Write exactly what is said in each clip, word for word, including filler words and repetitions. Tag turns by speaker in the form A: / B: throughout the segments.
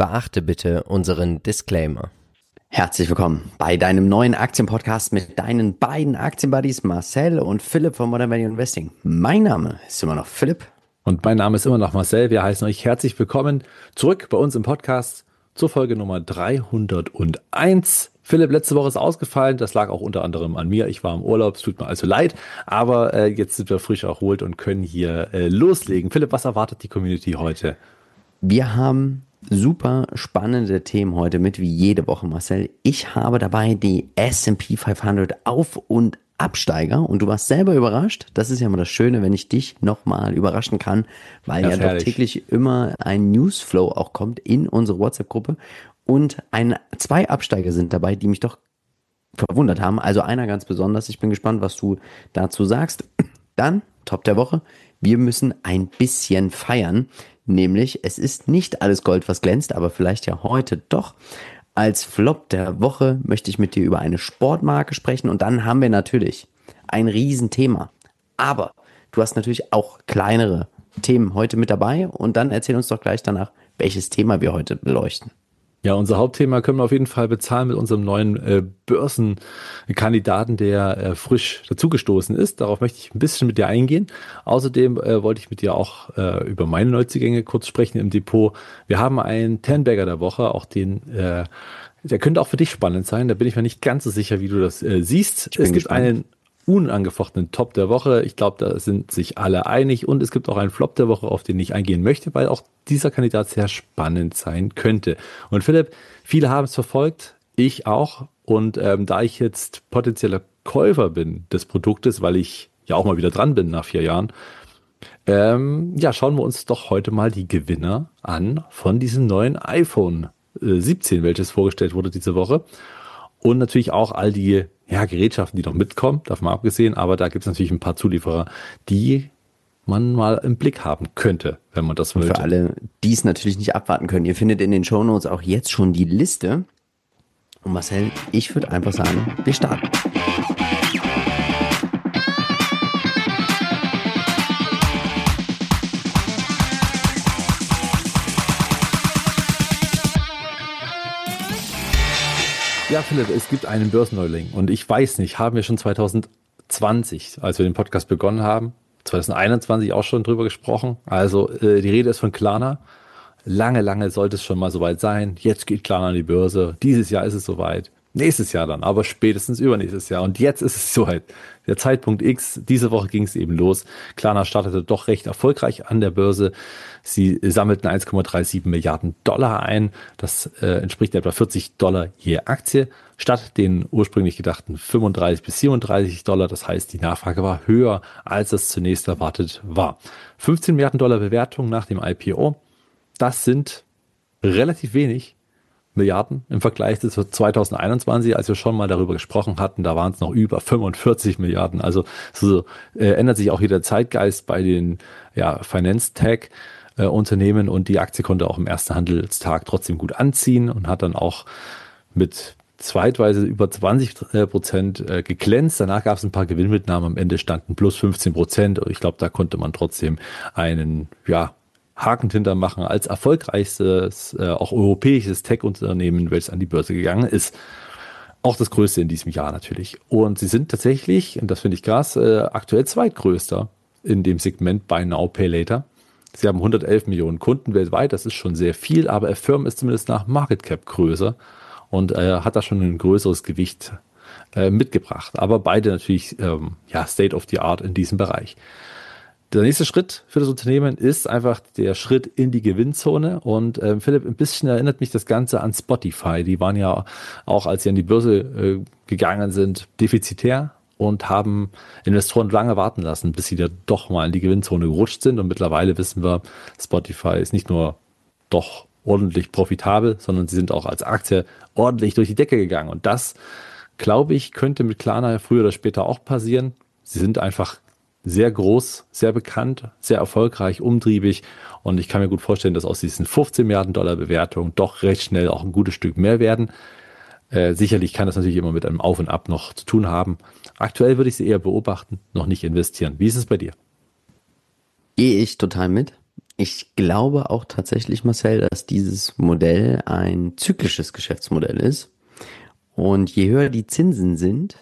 A: Beachte bitte unseren Disclaimer.
B: Herzlich willkommen bei deinem neuen Aktienpodcast mit deinen beiden Aktienbuddies Marcel und Philipp von Modern Value Investing. Mein Name ist immer noch Philipp.
C: Und mein Name ist immer noch Marcel. Wir heißen euch herzlich willkommen zurück bei uns im Podcast zur Folge Nummer dreihunderteins. Philipp, letzte Woche ist ausgefallen. Das lag auch unter anderem an mir. Ich war im Urlaub, es tut mir also leid. Aber äh, jetzt sind wir frisch erholt und können hier äh, loslegen. Philipp, was erwartet die Community heute?
B: Wir haben super spannende Themen heute mit, wie jede Woche, Marcel. Ich habe dabei die S and P fünfhundert Auf- und Absteiger und du warst selber überrascht. Das ist ja immer das Schöne, wenn ich dich nochmal überraschen kann, weil ja, ja doch täglich immer ein Newsflow auch kommt in unsere WhatsApp-Gruppe und ein, zwei Absteiger sind dabei, die mich doch verwundert haben. Also einer ganz besonders. Ich bin gespannt, was du dazu sagst. Dann, Top der Woche, wir müssen ein bisschen feiern. Nämlich, es ist nicht alles Gold, was glänzt, aber vielleicht ja heute doch. Als Flop der Woche möchte ich mit dir über eine Sportmarke sprechen und dann haben wir natürlich ein Riesenthema. Aber du hast natürlich auch kleinere Themen heute mit dabei und dann erzähl uns doch gleich danach, welches Thema wir heute beleuchten.
C: Ja, unser Hauptthema können wir auf jeden Fall bezahlen mit unserem neuen äh, Börsenkandidaten, der äh, frisch dazugestoßen ist. Darauf möchte ich ein bisschen mit dir eingehen. Außerdem äh, wollte ich mit dir auch äh, über meine Neuzugänge kurz sprechen im Depot. Wir haben einen Ten-Bagger der Woche, auch den, äh, der könnte auch für dich spannend sein. Da bin ich mir nicht ganz so sicher, wie du das äh, siehst. Es gibt gespannt. einen unangefochtenen Top der Woche. Ich glaube, da sind sich alle einig und es gibt auch einen Flop der Woche, auf den ich eingehen möchte, weil auch dieser Kandidat sehr spannend sein könnte. Und Philipp, viele haben es verfolgt, ich auch. Und ähm, da ich jetzt potenzieller Käufer bin des Produktes, weil ich ja auch mal wieder dran bin nach vier Jahren, ähm, ja, schauen wir uns doch heute mal die Gewinner an von diesem neuen iPhone äh, siebzehn, welches vorgestellt wurde diese Woche. Und natürlich auch all die ja, Gerätschaften, die noch mitkommen, davon mal abgesehen. Aber da gibt es natürlich ein paar Zulieferer, die man mal im Blick haben könnte, wenn man das wollte.
B: Für alle, die es natürlich nicht abwarten können. Ihr findet in den Shownotes auch jetzt schon die Liste. Und Marcel, ich würde einfach sagen, wir starten.
C: Ja, Philipp, es gibt einen Börsenneuling und ich weiß nicht, haben wir schon zwanzig zwanzig, als wir den Podcast begonnen haben, zwanzig einundzwanzig auch schon drüber gesprochen. Also äh, die Rede ist von Klarna. Lange, lange sollte es schon mal soweit sein. Jetzt geht Klarna an die Börse. Dieses Jahr ist es soweit. Nächstes Jahr dann, aber spätestens übernächstes Jahr. Und jetzt ist es soweit. Der Zeitpunkt X, diese Woche ging es eben los. Klarna startete doch recht erfolgreich an der Börse. Sie sammelten eins Komma siebenunddreißig Milliarden Dollar ein. Das äh, entspricht etwa vierzig Dollar je Aktie, statt den ursprünglich gedachten fünfunddreißig bis siebenunddreißig Dollar. Das heißt, die Nachfrage war höher, als es zunächst erwartet war. fünfzehn Milliarden Dollar Bewertung nach dem I P O. Das sind relativ wenig Milliarden im Vergleich zu zwanzig einundzwanzig, als wir schon mal darüber gesprochen hatten, da waren es noch über fünfundvierzig Milliarden. Also so äh, ändert sich auch hier der Zeitgeist bei den ja, Finance-Tech-Unternehmen und die Aktie konnte auch im ersten Handelstag trotzdem gut anziehen und hat dann auch mit zweitweise über zwanzig Prozent äh, geglänzt. Danach gab es ein paar Gewinnmitnahmen, am Ende standen plus fünfzehn Prozent. Ich glaube, da konnte man trotzdem einen, ja, Haken hinter machen als erfolgreichstes, äh, auch europäisches Tech-Unternehmen, welches an die Börse gegangen ist. Auch das größte in diesem Jahr natürlich. Und sie sind tatsächlich, und das finde ich krass, äh, aktuell zweitgrößter in dem Segment Buy Now, Pay Later. Sie haben hundertelf Millionen Kunden weltweit, das ist schon sehr viel, aber Affirm ist zumindest nach Market Cap größer und äh, hat da schon ein größeres Gewicht äh, mitgebracht. Aber beide natürlich ähm, ja, State of the Art in diesem Bereich. Der nächste Schritt für das Unternehmen ist einfach der Schritt in die Gewinnzone. Und äh, Philipp, ein bisschen erinnert mich das Ganze an Spotify. Die waren ja auch, als sie an die Börse äh, gegangen sind, defizitär und haben Investoren lange warten lassen, bis sie da doch mal in die Gewinnzone gerutscht sind. Und mittlerweile wissen wir, Spotify ist nicht nur doch ordentlich profitabel, sondern sie sind auch als Aktie ordentlich durch die Decke gegangen. Und das, glaube ich, könnte mit Klarna früher oder später auch passieren. Sie sind einfach sehr groß, sehr bekannt, sehr erfolgreich, umtriebig und ich kann mir gut vorstellen, dass aus diesen fünfzehn Milliarden Dollar Bewertung doch recht schnell auch ein gutes Stück mehr werden. Äh, sicherlich kann das natürlich immer mit einem Auf und Ab noch zu tun haben. Aktuell würde ich sie eher beobachten, noch nicht investieren. Wie ist es bei dir?
B: Gehe ich total mit. Ich glaube auch tatsächlich, Marcel, dass dieses Modell ein zyklisches Geschäftsmodell ist. Und je höher die Zinsen sind,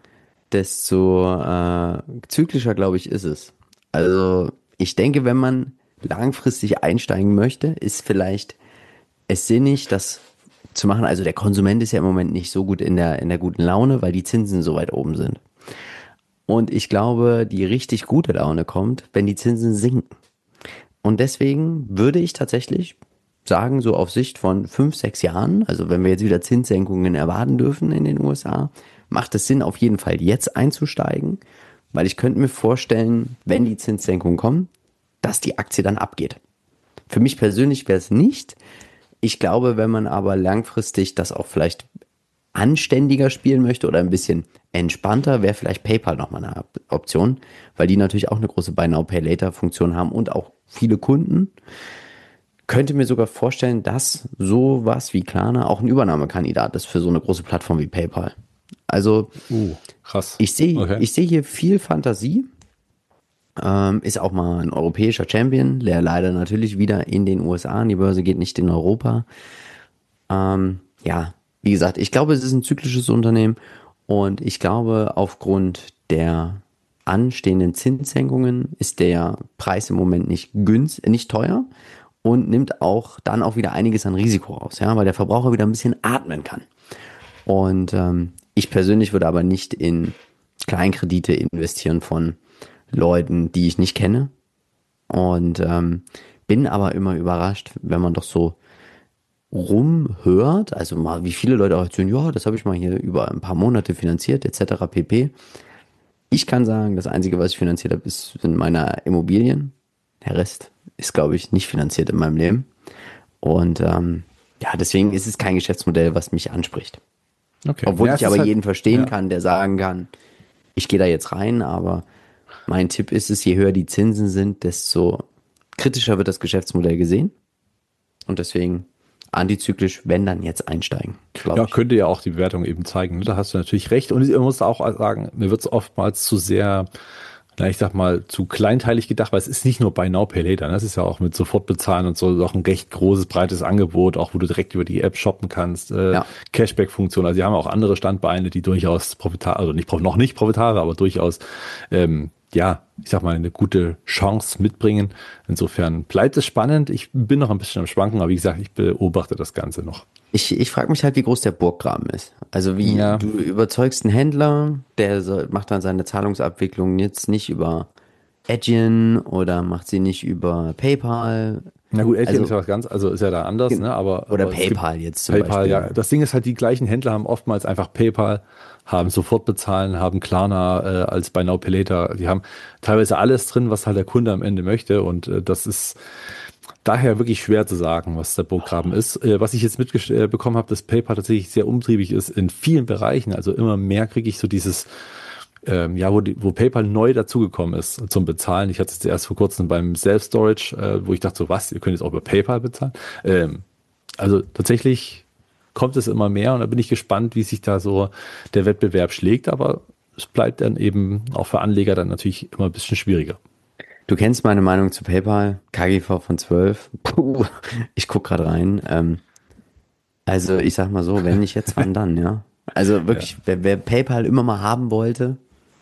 B: desto äh, zyklischer, glaube ich, ist es. Also ich denke, wenn man langfristig einsteigen möchte, ist vielleicht es sinnig, das zu machen. Also der Konsument ist ja im Moment nicht so gut in der, in der guten Laune, weil die Zinsen so weit oben sind. Und ich glaube, die richtig gute Laune kommt, wenn die Zinsen sinken. Und deswegen würde ich tatsächlich sagen, so auf Sicht von fünf, sechs Jahren, also wenn wir jetzt wieder Zinssenkungen erwarten dürfen in den U S A, macht es Sinn, auf jeden Fall jetzt einzusteigen, weil ich könnte mir vorstellen, wenn die Zinssenkungen kommen, dass die Aktie dann abgeht. Für mich persönlich wäre es nicht. Ich glaube, wenn man aber langfristig das auch vielleicht anständiger spielen möchte oder ein bisschen entspannter, wäre vielleicht PayPal nochmal eine Option, weil die natürlich auch eine große Buy Now Pay Later Funktion haben und auch viele Kunden. Könnte mir sogar vorstellen, dass sowas wie Klarna auch ein Übernahmekandidat ist für so eine große Plattform wie PayPal. Also
C: Uh, krass.
B: ich sehe
C: Okay.
B: ich sehe hier viel Fantasie. Ähm, ist auch mal ein europäischer Champion, der leider natürlich wieder in den U S A an die Börse geht, nicht in Europa. Ähm, ja, wie gesagt, ich glaube, es ist ein zyklisches Unternehmen und ich glaube, aufgrund der anstehenden Zinssenkungen ist der Preis im Moment nicht günst, nicht teuer und nimmt auch dann auch wieder einiges an Risiko raus, ja, weil der Verbraucher wieder ein bisschen atmen kann. Und ähm, ich persönlich würde aber nicht in Kleinkredite investieren von Leuten, die ich nicht kenne. Und ähm, bin aber immer überrascht, wenn man doch so rumhört, also mal wie viele Leute auch erzählen, ja, das habe ich mal hier über ein paar Monate finanziert, et cetera pp. Ich kann sagen, das Einzige, was ich finanziert habe, ist, sind meine Immobilien. Der Rest ist, glaube ich, nicht finanziert in meinem Leben. Und ähm, ja, deswegen ist es kein Geschäftsmodell, was mich anspricht.
C: Okay.
B: Obwohl
C: Ja,
B: ich
C: es ist
B: aber
C: halt-
B: jeden verstehen
C: ja.
B: kann, der sagen kann, ich gehe da jetzt rein, aber mein Tipp ist es, je höher die Zinsen sind, desto kritischer wird das Geschäftsmodell gesehen. Und deswegen antizyklisch, wenn dann jetzt einsteigen, glaube
C: Ja,
B: ich.
C: könnte ja auch die Bewertung eben zeigen. Ne? Da hast du natürlich recht. Und ich muss auch sagen, mir wird es oftmals zu sehr, na, ich sag mal, zu kleinteilig gedacht, weil es ist nicht nur Buy Now, Pay Later. Ne? Das ist ja auch mit Sofortbezahlen und so auch ein recht großes, breites Angebot, auch wo du direkt über die App shoppen kannst. Äh,
B: Ja.
C: Cashback-Funktion. Also die haben auch andere Standbeine, die durchaus profitabel, also nicht, noch nicht profitabel, aber durchaus, ähm, ja, ich sag mal, eine gute Chance mitbringen. Insofern bleibt es spannend. Ich bin noch ein bisschen am Schwanken, aber wie gesagt, ich beobachte das Ganze noch.
B: Ich, ich frage mich halt, wie groß der Burggraben ist. Also wie
C: Ja.
B: du überzeugst einen Händler, der so, macht dann seine Zahlungsabwicklung jetzt nicht über Adyen oder macht sie nicht über PayPal.
C: Na gut, Adyen
B: Also-
C: ist ja was ganz, also ist ja da anders, ne? Aber
B: Oder
C: aber es gibt
B: PayPal jetzt zum
C: PayPal,
B: Beispiel.
C: ja. Das Ding ist halt, die gleichen Händler haben oftmals einfach PayPal, haben Sofortbezahlen, haben Klarna äh, als Buy Now Pay Later. Die haben teilweise alles drin, was halt der Kunde am Ende möchte. Und äh, das ist daher wirklich schwer zu sagen, was der Burggraben ist. Äh, was ich jetzt mitbekommen habe, dass PayPal tatsächlich sehr umtriebig ist in vielen Bereichen. Also immer mehr kriege ich so dieses ähm, ja, wo, die, wo PayPal neu dazugekommen ist zum Bezahlen. Ich hatte es erst vor kurzem beim Self-Storage, äh, wo ich dachte so, was, ihr könnt jetzt auch über PayPal bezahlen. Ähm, also tatsächlich kommt es immer mehr und da bin ich gespannt, wie sich da so der Wettbewerb schlägt, aber es bleibt dann eben auch für Anleger dann natürlich immer ein bisschen schwieriger.
B: Du kennst meine Meinung zu PayPal, K G V von zwölf. Puh, ich guck gerade rein. Ähm, also ich sag mal so, wenn nicht jetzt, wann dann, ja? Also wirklich, wer, wer PayPal immer mal haben wollte,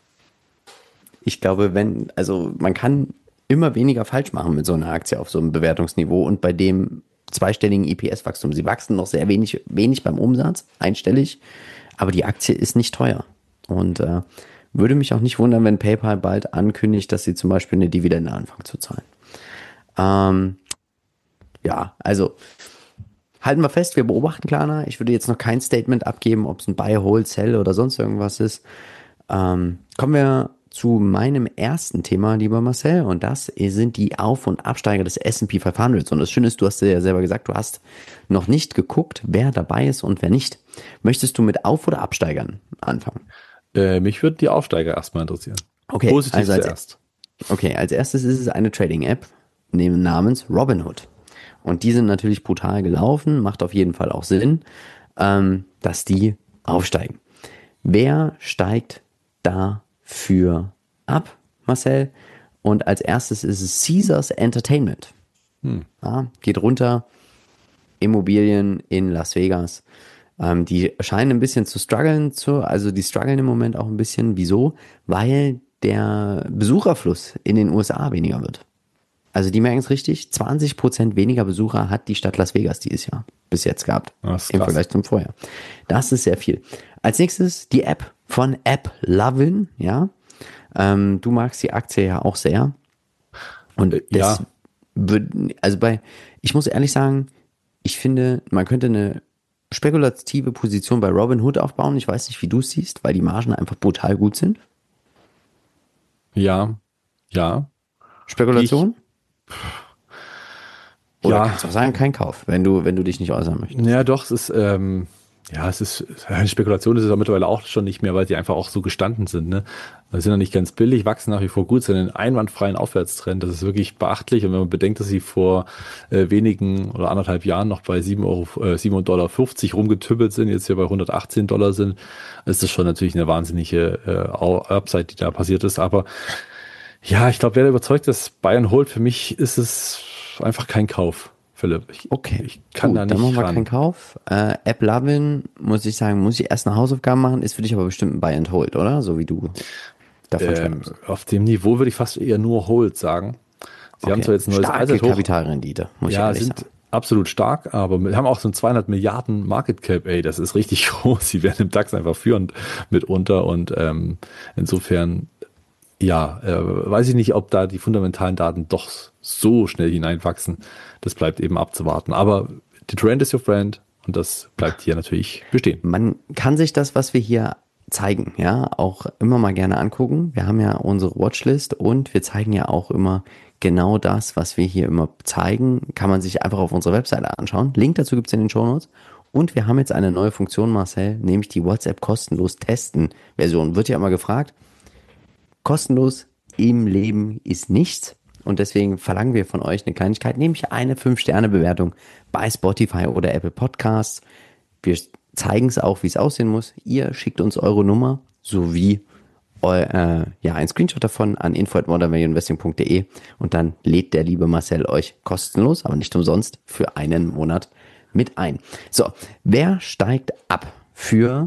B: ich glaube, wenn, also man kann immer weniger falsch machen mit so einer Aktie auf so einem Bewertungsniveau und bei dem zweistelligen E P S-Wachstum. Sie wachsen noch sehr wenig, wenig beim Umsatz, einstellig, aber die Aktie ist nicht teuer. Und äh, würde mich auch nicht wundern, wenn PayPal bald ankündigt, dass sie zum Beispiel eine Dividende anfangen zu zahlen. Ähm, ja, also halten wir fest, wir beobachten Klarna. Ich würde jetzt noch kein Statement abgeben, ob es ein Buy, Hold, Sell oder sonst irgendwas ist. Ähm, kommen wir zu meinem ersten Thema, lieber Marcel, und das sind die Auf- und Absteiger des S und P fünfhundert. Und das Schöne ist, du hast ja selber gesagt, du hast noch nicht geguckt, wer dabei ist und wer nicht. Möchtest du mit Auf- oder Absteigern anfangen?
C: Äh, mich würden die Aufsteiger erstmal interessieren.
B: Okay,
C: Positiv
B: also als,
C: zuerst.
B: okay, als erstes ist es eine Trading-App namens Robinhood. Und die sind natürlich brutal gelaufen, macht auf jeden Fall auch Sinn, ähm, dass die aufsteigen. Wer steigt dafür ab, Marcel? Und als erstes ist es Caesars Entertainment.
C: Hm.
B: Ja, geht runter. Immobilien in Las Vegas. Ähm, die scheinen ein bisschen zu strugglen, zu, also die strugglen im Moment auch ein bisschen. Wieso? Weil der Besucherfluss in den U S A weniger wird. Also die merken es richtig, zwanzig Prozent weniger Besucher hat die Stadt Las Vegas dieses Jahr bis jetzt gehabt.
C: Das ist
B: Im
C: krass.
B: Vergleich zum Vorjahr. Das ist sehr viel. Als nächstes die App von AppLovin, ja. Ähm, du magst die Aktie ja auch sehr. Und
C: Äh,
B: das
C: ja.
B: wird, also bei, ich muss ehrlich sagen, ich finde, man könnte eine spekulative Position bei Robinhood aufbauen. Ich weiß nicht, wie du es siehst, weil die Margen einfach brutal gut sind.
C: Ja, ja.
B: Spekulation? Oder
C: Ja,
B: kannst du auch sagen, kein Kauf, wenn du, wenn du dich nicht äußern möchtest.
C: ja, doch, es ist, ähm, ja, es ist, eine Spekulation ist es ja mittlerweile auch schon nicht mehr, weil sie einfach auch so gestanden sind, ne? Sie sind ja nicht ganz billig, wachsen nach wie vor gut, sind in einem einwandfreien Aufwärtstrend. Das ist wirklich beachtlich. Und wenn man bedenkt, dass sie vor äh, wenigen oder anderthalb Jahren noch bei sieben Euro, äh, sieben Dollar fünfzig rumgetüppelt sind, jetzt hier bei hundertachtzehn Dollar sind, ist das schon natürlich eine wahnsinnige äh, Upside, die da passiert ist. Aber ja, ich glaube, wer überzeugt ist, Buy and Hold, für mich ist es einfach kein Kauf, Philipp. Ich,
B: Okay,
C: ich kann
B: gut,
C: da nicht
B: dann machen wir
C: ran.
B: keinen Kauf. Äh, AppLovin, muss ich sagen, muss ich erst eine Hausaufgaben machen, ist für dich aber bestimmt ein Buy and Hold, oder? So wie du davon
C: Ähm,
B: schwärmst.
C: auf dem Niveau würde ich fast eher nur Hold sagen. Sie haben
B: Okay.
C: zwar jetzt ein neues
B: Starke
C: Allzeithoch,
B: Kapitalrendite, muss ich
C: ja,
B: ehrlich
C: sind
B: sagen.
C: absolut stark, aber wir haben auch so ein zweihundert Milliarden Market Cap, ey, das ist richtig groß. Sie werden im DAX einfach führend mitunter und ähm, insofern, ja, äh, weiß ich nicht, ob da die fundamentalen Daten doch so schnell hineinwachsen. Das bleibt eben abzuwarten. Aber the trend is your friend und das bleibt hier natürlich bestehen.
B: Man kann sich das, was wir hier zeigen, ja, auch immer mal gerne angucken. Wir haben ja unsere Watchlist und wir zeigen ja auch immer genau das, was wir hier immer zeigen, kann man sich einfach auf unserer Webseite anschauen. Link dazu gibt es in den Shownotes. Und wir haben jetzt eine neue Funktion, Marcel, nämlich die WhatsApp kostenlos testen Version. Wird ja immer gefragt. Kostenlos im Leben ist nichts. Und deswegen verlangen wir von euch eine Kleinigkeit, nämlich eine fünf Sterne Bewertung bei Spotify oder Apple Podcasts. Wir zeigen es auch, wie es aussehen muss. Ihr schickt uns eure Nummer sowie eu, äh, ja, ein Screenshot davon an info at modern value investing punkt de und dann lädt der liebe Marcel euch kostenlos, aber nicht umsonst, für einen Monat mit ein. So, wer steigt ab für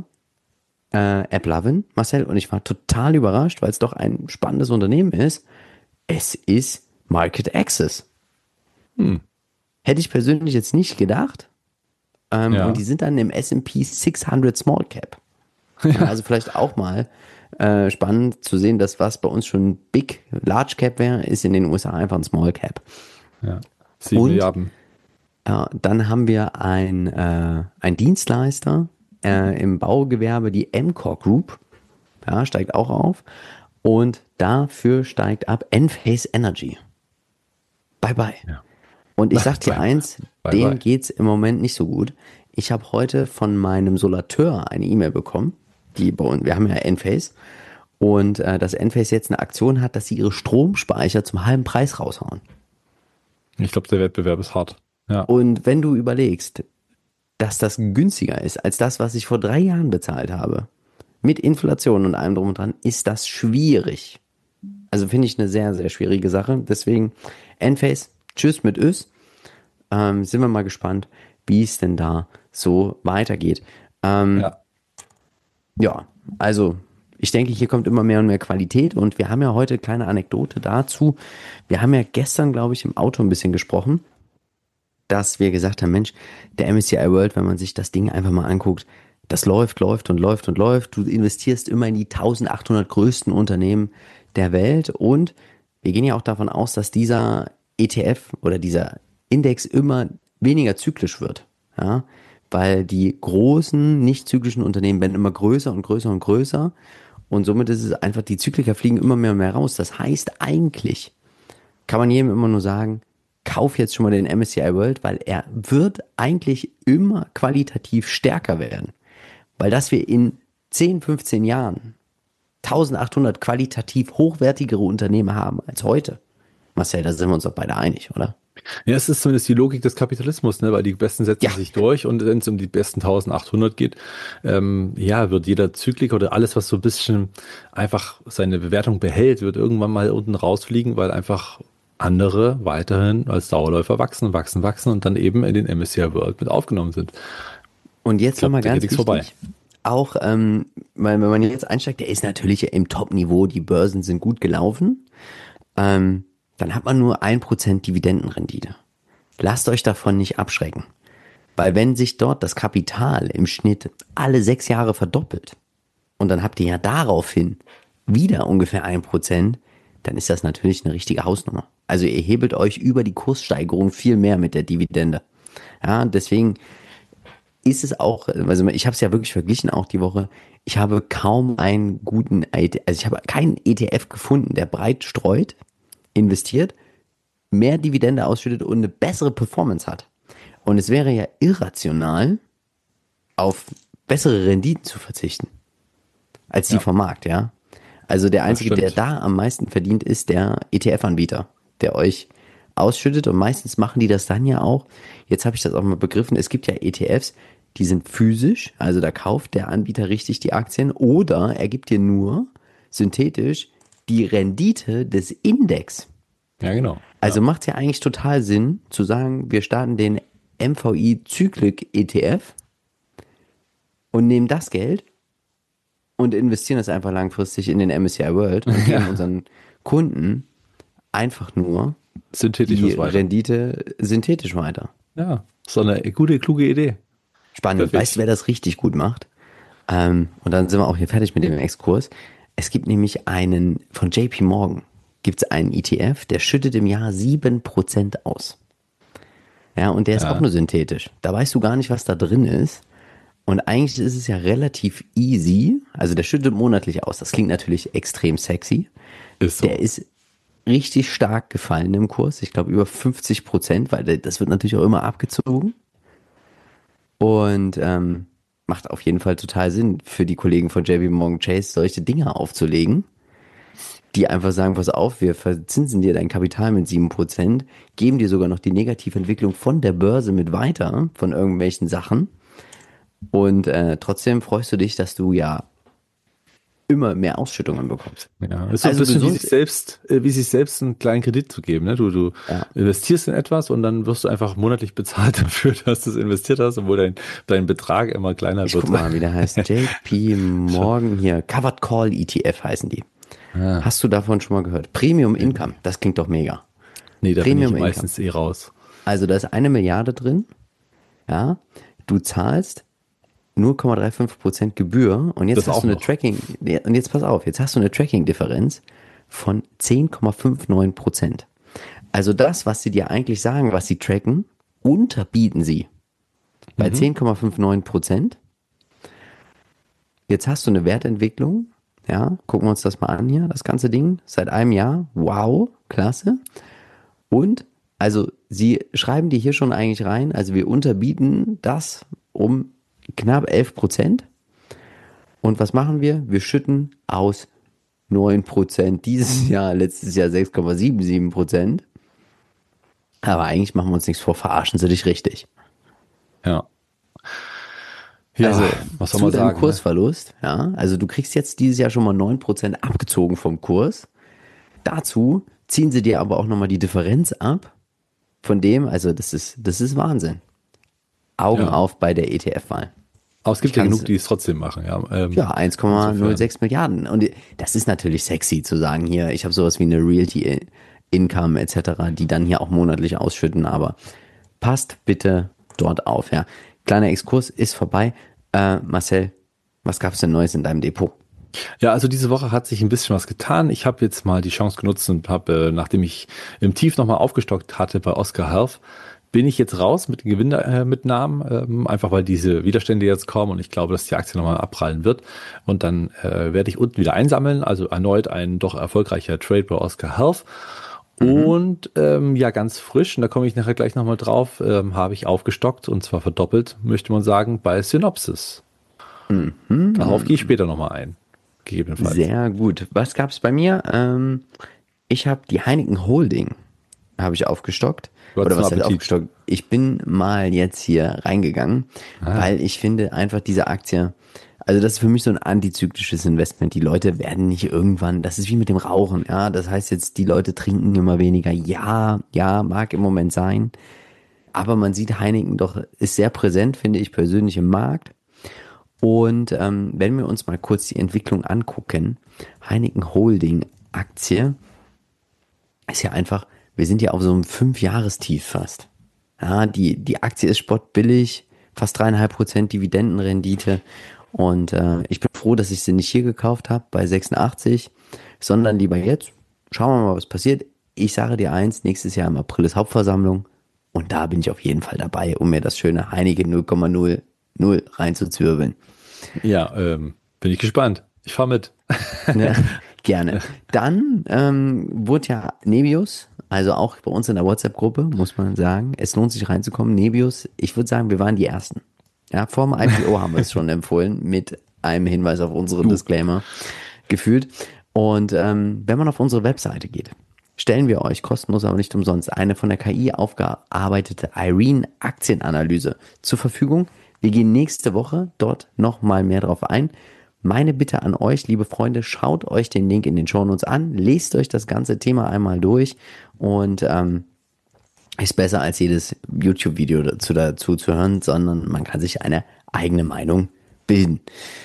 B: äh, AppLovin, Marcel? Und ich war total überrascht, weil es doch ein spannendes Unternehmen ist. Es ist Market Access.
C: Hm.
B: Hätte ich persönlich jetzt nicht gedacht. Ähm,
C: Ja.
B: Und die sind dann im S and P sechshundert Small Cap. Ja, also vielleicht auch mal äh, spannend zu sehen, dass was bei uns schon Big, Large Cap wäre, ist in den U S A einfach ein Small Cap.
C: Ja. Sieben
B: Und?
C: Milliarden.
B: Ja, dann haben wir ein, äh, ein Dienstleister äh, im Baugewerbe, die Emcor Group, ja, steigt auch auf. Und dafür steigt ab Enphase Energy. Bye bye.
C: Ja.
B: Und ich sag dir
C: Bye.
B: eins,
C: Bye
B: dem
C: bye.
B: geht's im Moment nicht so gut. Ich habe heute von meinem Solateur eine E-Mail bekommen, die bei uns, wir haben ja Enphase, und äh, dass Enphase jetzt eine Aktion hat, dass sie ihre Stromspeicher zum halben Preis raushauen.
C: Ich glaube, der Wettbewerb ist hart. Ja.
B: Und wenn du überlegst, dass das günstiger ist als das, was ich vor drei Jahren bezahlt habe, mit Inflation und allem drum und dran, ist das schwierig. Also finde ich eine sehr, sehr schwierige Sache. Deswegen Enphase, tschüss mit Ös. Ähm, sind wir mal gespannt, wie es denn da so weitergeht. Ähm,
C: Ja.
B: ja, also ich denke, hier kommt immer mehr und mehr Qualität und wir haben ja heute eine kleine Anekdote dazu. Wir haben ja gestern, glaube ich, im Auto ein bisschen gesprochen, dass wir gesagt haben, Mensch, der M S C I World, wenn man sich das Ding einfach mal anguckt, das läuft, läuft und läuft und läuft. Du investierst immer in die eintausendachthundert größten Unternehmen der Welt und wir gehen ja auch davon aus, dass dieser E T F oder dieser Index immer weniger zyklisch wird, ja, weil die großen, nicht zyklischen Unternehmen werden immer größer und größer und größer und somit ist es einfach, die Zykliker fliegen immer mehr und mehr raus. Das heißt eigentlich, kann man jedem immer nur sagen, kauf jetzt schon mal den M S C I World, weil er wird eigentlich immer qualitativ stärker werden. Weil dass wir in zehn, fünfzehn Jahren eintausendachthundert qualitativ hochwertigere Unternehmen haben als heute. Marcel, da sind wir uns doch beide einig, oder?
C: Ja, es ist zumindest die Logik des Kapitalismus, ne? Weil die Besten setzen
B: Ja.
C: sich durch und wenn es um die besten eintausendachthundert geht, ähm, ja, wird jeder Zykliker oder alles, was so ein bisschen einfach seine Bewertung behält, wird irgendwann mal unten rausfliegen, weil einfach andere weiterhin als Dauerläufer wachsen, wachsen, wachsen und dann eben in den M S C I World mit aufgenommen sind.
B: Und jetzt nochmal ganz wichtig,
C: vorbei.
B: auch, ähm, weil wenn man jetzt einsteigt, der ist natürlich im Top-Niveau, die Börsen sind gut gelaufen, ähm, dann hat man nur ein Prozent Dividendenrendite. Lasst euch davon nicht abschrecken. Weil wenn sich dort das Kapital im Schnitt alle sechs Jahre verdoppelt und dann habt ihr ja daraufhin wieder ungefähr ein Prozent, dann ist das natürlich eine richtige Hausnummer. Also ihr hebelt euch über die Kurssteigerung viel mehr mit der Dividende. Ja, deswegen ist es auch, also ich habe es ja wirklich verglichen auch die Woche, ich habe kaum einen guten, also ich habe keinen E T F gefunden, der breit streut, investiert, mehr Dividende ausschüttet und eine bessere Performance hat. Und es wäre ja irrational, auf bessere Renditen zu verzichten, als die
C: Ja.
B: vom Markt, ja. Also der Einzige, der
C: stimmt.
B: da am meisten verdient, ist der E T F-Anbieter, der euch ausschüttet und meistens machen die das dann ja auch. Jetzt habe ich das auch mal begriffen, es gibt ja E T Fs, die sind physisch, also da kauft der Anbieter richtig die Aktien oder er gibt dir nur synthetisch die Rendite des Index.
C: Ja, genau.
B: Also
C: ja.
B: macht es ja eigentlich total Sinn zu sagen, wir starten den M V I Zyklik E T F und nehmen das Geld und investieren das einfach langfristig in den M S C I World und geben unseren Kunden einfach nur
C: Synthetisch
B: die
C: was weiter.
B: Rendite synthetisch weiter.
C: Ja, so eine gute, kluge Idee.
B: Spannend.
C: Perfekt.
B: Weißt du, wer das richtig gut macht? Ähm, und dann sind wir auch hier fertig mit dem Exkurs. Es gibt nämlich einen, von J P Morgan gibt es einen E T F, der schüttet im Jahr sieben Prozent aus. Ja, und der ist
C: Ja.
B: auch nur synthetisch. Da weißt du gar nicht, was da drin ist. Und eigentlich ist es ja relativ easy. Also der schüttet monatlich aus. Das klingt natürlich extrem sexy.
C: Ist so.
B: Der ist richtig stark gefallen im Kurs. Ich glaube über fünfzig Prozent, weil der, das wird natürlich auch immer abgezogen. Und ähm, macht auf jeden Fall total Sinn für die Kollegen von J P Morgan Chase, solche Dinge aufzulegen, die einfach sagen, pass auf, wir verzinsen dir dein Kapital mit sieben Prozent, geben dir sogar noch die Negativentwicklung von der Börse mit weiter, von irgendwelchen Sachen. Und äh, trotzdem freust du dich, dass du ja immer mehr Ausschüttungen bekommst.
C: Ja, ist so
B: Also
C: ein bisschen wie
B: gesund-
C: sich selbst, äh, wie sich selbst einen kleinen Kredit zu geben. Ne? Du, du
B: Ja.
C: investierst in etwas und dann wirst du einfach monatlich bezahlt dafür, dass du es investiert hast, obwohl dein, dein Betrag immer kleiner
B: Ich
C: wird.
B: guck mal, wie der heißt. J P Morgan hier. Covered Call E T F heißen die.
C: Ah.
B: Hast du davon schon mal gehört? Premium Income, das klingt doch mega.
C: Nee, da bin
B: Premium
C: ich
B: Income.
C: meistens eh raus.
B: Also da ist eine Milliarde drin. Ja, du zahlst null Komma fünfunddreißig Prozent Gebühr und jetzt
C: Das
B: hast
C: auch
B: du eine
C: noch.
B: Tracking, und jetzt pass auf, jetzt hast du eine Tracking-Differenz von zehn Komma neunundfünfzig Prozent. Also das, was sie dir eigentlich sagen, was sie tracken, unterbieten sie bei zehn Komma neunundfünfzig Prozent. Jetzt hast du eine Wertentwicklung, ja, gucken wir uns das mal an hier, das ganze Ding, seit einem Jahr, wow, klasse. Und, also, sie schreiben die hier schon eigentlich rein, also wir unterbieten das um knapp elf Prozent. Und was machen wir? Wir schütten aus neun Prozent dieses Jahr, letztes Jahr sechs Komma siebenundsiebzig Prozent. Aber eigentlich machen wir uns nichts vor, verarschen sie dich richtig.
C: Ja. Ja,
B: also
C: was soll
B: zu
C: man
B: deinem
C: sagen? Ne?
B: Kursverlust, ja, also du kriegst jetzt dieses Jahr schon mal neun Prozent abgezogen vom Kurs. Dazu ziehen sie dir aber auch nochmal die Differenz ab von dem, also das ist, das ist Wahnsinn. Augen
C: Ja.
B: auf bei der E T F-Wahl.
C: Aber es gibt
B: Ich
C: ja
B: kann's-
C: genug, die es trotzdem machen. Ja, ähm,
B: Ja, eins Komma null sechs Milliarden. Und das ist natürlich sexy zu sagen hier, ich habe sowas wie eine Realty Income et cetera, die dann hier auch monatlich ausschütten, aber passt bitte dort auf. Ja. Kleiner Exkurs ist vorbei. Äh, Marcel, was gab's denn Neues in deinem Depot?
C: Ja, also diese Woche hat sich ein bisschen was getan. Ich habe jetzt mal die Chance genutzt und habe, äh, nachdem ich im Tief nochmal aufgestockt hatte bei Oscar Health, bin ich jetzt raus mit den Gewinnmitnahmen, ähm, einfach weil diese Widerstände jetzt kommen und ich glaube, dass die Aktie nochmal abprallen wird. Und dann äh, werde ich unten wieder einsammeln, also erneut ein doch erfolgreicher Trade bei Oscar Health. Und ähm, ja, ganz frisch, und da komme ich nachher gleich nochmal drauf, ähm, habe ich aufgestockt und zwar verdoppelt, möchte man sagen, bei Synopsys. Darauf gehe ich später nochmal ein, gegebenenfalls.
B: Sehr gut. Was gab's bei mir? Ähm, ich habe die Heineken Holding habe ich aufgestockt.
C: Du hattest
B: Oder was
C: einen
B: heißt
C: Appetit.
B: aufgestockt? Ich bin mal jetzt hier reingegangen,
C: Ah.
B: weil ich finde einfach diese Aktie, Also das ist für mich so ein antizyklisches Investment. Die Leute werden nicht irgendwann, das ist wie mit dem Rauchen, ja. Das heißt jetzt, die Leute trinken immer weniger. Ja, ja, mag im Moment sein. Aber man sieht, Heineken doch ist sehr präsent, finde ich persönlich im Markt. Und ähm, wenn wir uns mal kurz die Entwicklung angucken, Heineken Holding Aktie ist ja einfach, wir sind ja auf so einem Fünfjahrestief fast. Ja, die, die Aktie ist spottbillig, fast dreieinhalb Prozent Dividendenrendite. Und äh, ich bin froh, dass ich sie nicht hier gekauft habe bei sechsundachtzig, sondern lieber jetzt. Schauen wir mal, was passiert. Ich sage dir eins, nächstes Jahr im April ist Hauptversammlung. Und da bin ich auf jeden Fall dabei, um mir das schöne Heineken null Komma null null reinzuzwirbeln.
C: Ja, ähm, bin ich gespannt. Ich fahre mit.
B: Ja, gerne. Dann ähm, wurde ja Nebius, also auch bei uns in der WhatsApp-Gruppe, muss man sagen, es lohnt sich reinzukommen. Nebius, ich würde sagen, wir waren die Ersten. Ja, vor dem I P O haben wir es schon empfohlen, mit einem Hinweis auf unseren Disclaimer gefühlt. Und ähm, wenn man auf unsere Webseite geht, stellen wir euch kostenlos, aber nicht umsonst, eine von der K I aufgearbeitete Irene Aktienanalyse zur Verfügung. Wir gehen nächste Woche dort nochmal mehr drauf ein. Meine Bitte an euch, liebe Freunde, schaut euch den Link in den Shownotes an, lest euch das ganze Thema einmal durch und ähm, ist besser als jedes YouTube-Video dazu, dazu zu hören, sondern man kann sich eine eigene Meinung bilden.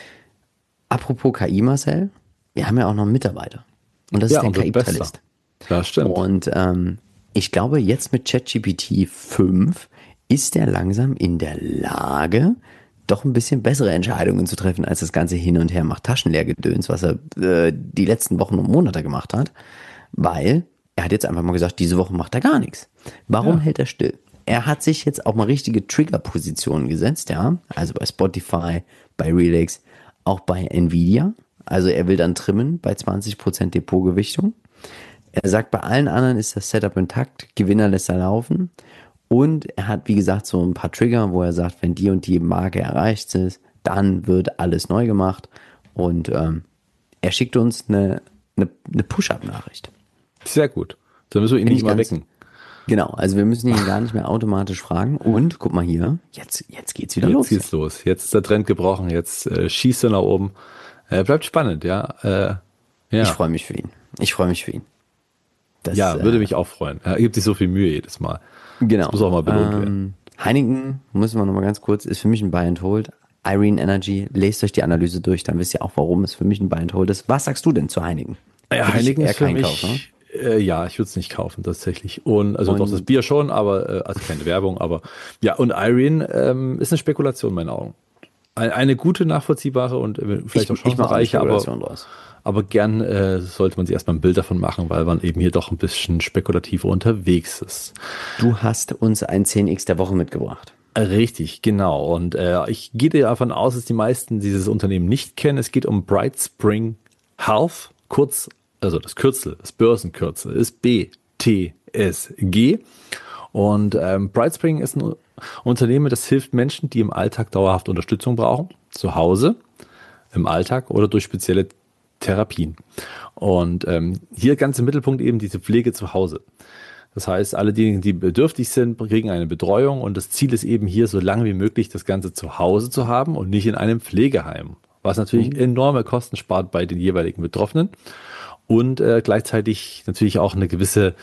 B: Apropos K I, Marcel, wir haben ja auch noch einen Mitarbeiter und das
C: Ja,
B: ist
C: und
B: der
C: wird
B: K I-Talist.
C: Ja, stimmt.
B: Und ähm, ich glaube, jetzt mit ChatGPT fünf ist er langsam in der Lage, doch ein bisschen bessere Entscheidungen zu treffen, als das ganze Hin und Her macht Taschenleergedöns, was er äh, die letzten Wochen und Monate gemacht hat, weil er hat jetzt einfach mal gesagt, diese Woche macht er gar nichts. Warum
C: Ja.
B: hält er still? Er hat sich jetzt auch mal richtige Trigger-Positionen gesetzt, ja, also bei Spotify, bei Relix, auch bei Nvidia. Also er will dann trimmen bei zwanzig Prozent Depotgewichtung. Er sagt, bei allen anderen ist das Setup intakt, Gewinner lässt er laufen. Und er hat, wie gesagt, so ein paar Trigger, wo er sagt, wenn die und die Marke erreicht ist, dann wird alles neu gemacht. Und ähm, er schickt uns eine, eine, eine Push-Up-Nachricht.
C: Sehr gut. Dann müssen wir ihn
B: Bin
C: nicht
B: ich
C: mal
B: ganz-
C: wecken.
B: Genau, also wir müssen ihn gar nicht mehr automatisch fragen. Und guck mal hier, jetzt, jetzt geht's wieder
C: Jetzt
B: los.
C: geht's los. Jetzt ist der Trend gebrochen. Jetzt äh, schießt er nach oben. Äh, bleibt spannend, ja. Äh, ja,
B: Ich freue mich für ihn. Ich freue mich für ihn. Das,
C: ja
B: äh,
C: würde mich auch freuen. Er gibt sich so viel Mühe jedes Mal.
B: Genau.
C: Das muss auch mal belohnt werden.
B: ähm, Heineken, müssen wir nochmal ganz kurz, ist für mich ein Buy and Hold. Irene Energy, lest euch die Analyse durch, dann wisst ihr auch, warum es für mich ein Buy and Hold ist. Was sagst du denn zu Heineken?
C: Ja,
B: Für dich
C: Heineken
B: eher
C: ist für
B: kein
C: mich,
B: Kauf, ne?
C: äh, ja, ich würde es nicht kaufen tatsächlich. Und also
B: Und-
C: doch das Bier schon, aber äh, also keine Werbung, aber ja. Und Irene ähm, ist eine Spekulation in meinen Augen. Eine, eine gute, nachvollziehbare und äh, vielleicht auch
B: ich mache eine
C: chancenreiche, aber
B: Spekulation draus.
C: aber gern äh, sollte man sich erstmal ein Bild davon machen, weil man eben hier doch ein bisschen spekulativer unterwegs ist.
B: Du hast uns ein zehn x der Woche mitgebracht.
C: Richtig, genau. Und äh, ich gehe davon aus, dass die meisten dieses Unternehmen nicht kennen. Es geht um Bright Spring Health, kurz, also das Kürzel, das Börsenkürzel ist B T S G. Und ähm, Bright Spring ist ein Unternehmen, das hilft Menschen, die im Alltag dauerhaft Unterstützung brauchen, zu Hause, im Alltag oder durch spezielle Therapien. Und ähm, hier ganz im Mittelpunkt eben diese Pflege zu Hause. Das heißt, alle diejenigen, die bedürftig sind, kriegen eine Betreuung und das Ziel ist eben hier, so lange wie möglich das Ganze zu Hause zu haben und nicht in einem Pflegeheim, was natürlich enorme Kosten spart bei den jeweiligen Betroffenen und äh, gleichzeitig natürlich auch eine gewisse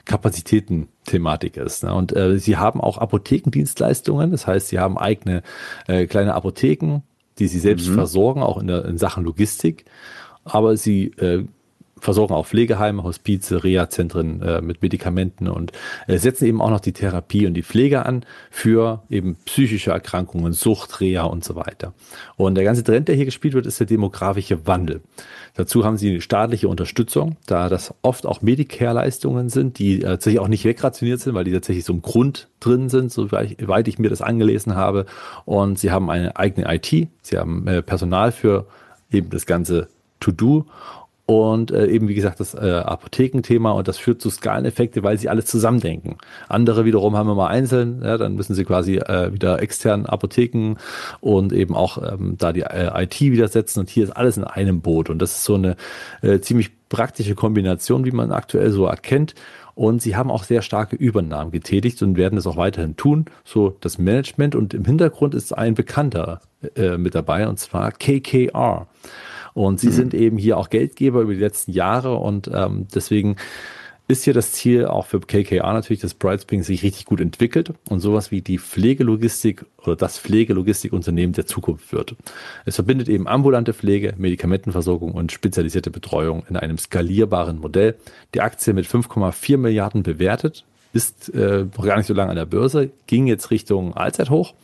C: Kapazitäten-Thematik ist. Ne? Und äh, sie haben auch Apothekendienstleistungen, das heißt, sie haben eigene äh, kleine Apotheken, die sie selbst versorgen, auch in, der, in Sachen Logistik, aber sie äh, versorgen auch Pflegeheime, Hospize, Reha-Zentren äh, mit Medikamenten und äh, setzen eben auch noch die Therapie und die Pflege an für eben psychische Erkrankungen, Sucht, Reha und so weiter. Und der ganze Trend, der hier gespielt wird, ist der demografische Wandel. Dazu haben sie staatliche Unterstützung, da das oft auch Medicare-Leistungen sind, die äh, tatsächlich auch nicht wegrationiert sind, weil die tatsächlich so im Grund drin sind, soweit ich, ich mir das angelesen habe. Und sie haben eine eigene I T, sie haben äh, Personal für eben das ganze To-Do und äh, eben wie gesagt das äh, Apothekenthema und das führt zu Skaleneffekte, weil sie alles zusammendenken. Andere wiederum haben immer einzeln, ja, dann müssen sie quasi äh, wieder extern Apotheken und eben auch ähm, da die äh, I T wieder setzen und hier ist alles in einem Boot und das ist so eine äh, ziemlich praktische Kombination, wie man aktuell so erkennt Und sie haben auch sehr starke Übernahmen getätigt und werden es auch weiterhin tun. So das Management, und im Hintergrund ist ein Bekannter äh, mit dabei, und zwar K K R. Und sie mhm. sind eben hier auch Geldgeber über die letzten Jahre, und ähm, deswegen ist hier das Ziel auch für K K R natürlich, dass Brightspring sich richtig gut entwickelt und sowas wie die Pflegelogistik oder das Pflegelogistikunternehmen der Zukunft wird. Es verbindet eben ambulante Pflege, Medikamentenversorgung und spezialisierte Betreuung in einem skalierbaren Modell. Die Aktie mit fünf Komma vier Milliarden bewertet, ist äh, noch gar nicht so lange an der Börse, ging jetzt Richtung Allzeithoch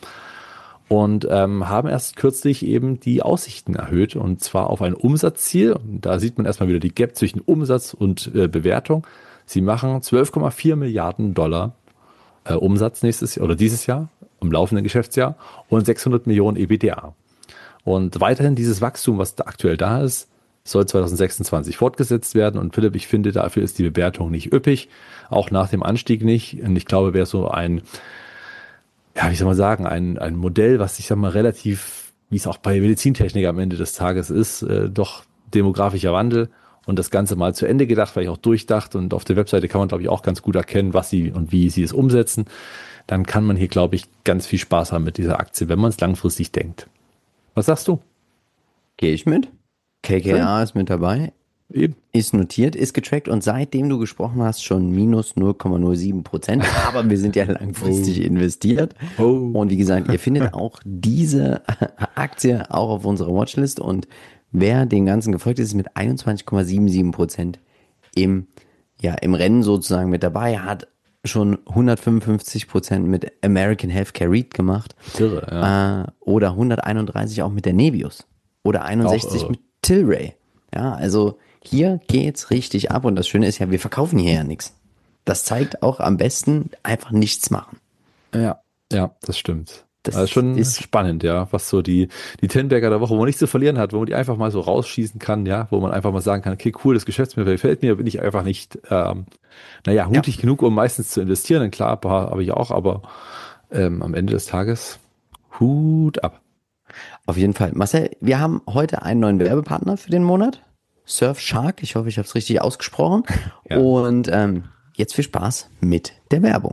C: und ähm, haben erst kürzlich eben die Aussichten erhöht, und zwar auf ein Umsatzziel. Und da sieht man erstmal wieder die Gap zwischen Umsatz und äh, Bewertung. Sie machen zwölf Komma vier Milliarden Dollar äh, Umsatz nächstes Jahr oder dieses Jahr, im laufenden Geschäftsjahr, und sechshundert Millionen EBITDA. Und weiterhin dieses Wachstum, was da aktuell da ist, soll zwanzig sechsundzwanzig fortgesetzt werden. Und Philipp, ich finde, dafür ist die Bewertung nicht üppig, auch nach dem Anstieg nicht. Und ich glaube, wäre so ein, ja, wie soll man sagen, ein, ein Modell, was ich sag mal relativ, wie es auch bei Medizintechnik am Ende des Tages ist, äh, doch demografischer Wandel. Und das Ganze mal zu Ende gedacht, vielleicht auch durchdacht. Und auf der Webseite kann man, glaube ich, auch ganz gut erkennen, was sie und wie sie es umsetzen. Dann kann man hier, glaube ich, ganz viel Spaß haben mit dieser Aktie, wenn man es langfristig denkt. Was sagst du?
B: Gehe ich mit. K K R ja. ist mit dabei.
C: Eben.
B: Ist notiert, ist getrackt, und seitdem du gesprochen hast, schon minus null Komma null sieben Prozent. Aber wir sind ja langfristig oh. investiert. Oh. Und wie gesagt, ihr findet auch diese Aktie auch auf unserer Watchlist, und wer dem Ganzen gefolgt ist, ist mit einundzwanzig Komma siebenundsiebzig Prozent im, ja, im Rennen sozusagen mit dabei, hat schon hundertfünfundfünfzig Prozent mit American Healthcare REIT gemacht.
C: Irre, ja.
B: äh, oder hunderteinunddreißig auch mit der Nebius. Oder einundsechzig auch, mit Tilray. Ja, also hier geht's richtig ab, und das Schöne ist ja, wir verkaufen hier ja nichts. Das zeigt auch am besten einfach nichts machen.
C: Ja, ja, das stimmt.
B: Das
C: also schon
B: ist
C: spannend, ja, was so die, die Ten-Bagger der Woche, wo man nichts zu verlieren hat, wo man die einfach mal so rausschießen kann, ja, wo man einfach mal sagen kann, okay, cool, das Geschäftsmodell gefällt mir, bin ich einfach nicht, ähm, naja, mutig ja. genug, um meistens zu investieren. Und klar, habe ich auch, aber ähm, am Ende des Tages Hut ab.
B: Auf jeden Fall. Marcel, wir haben heute einen neuen Werbepartner für den Monat. Surfshark, ich hoffe, ich habe es richtig ausgesprochen. Ja. Und ähm, jetzt viel Spaß mit der Werbung.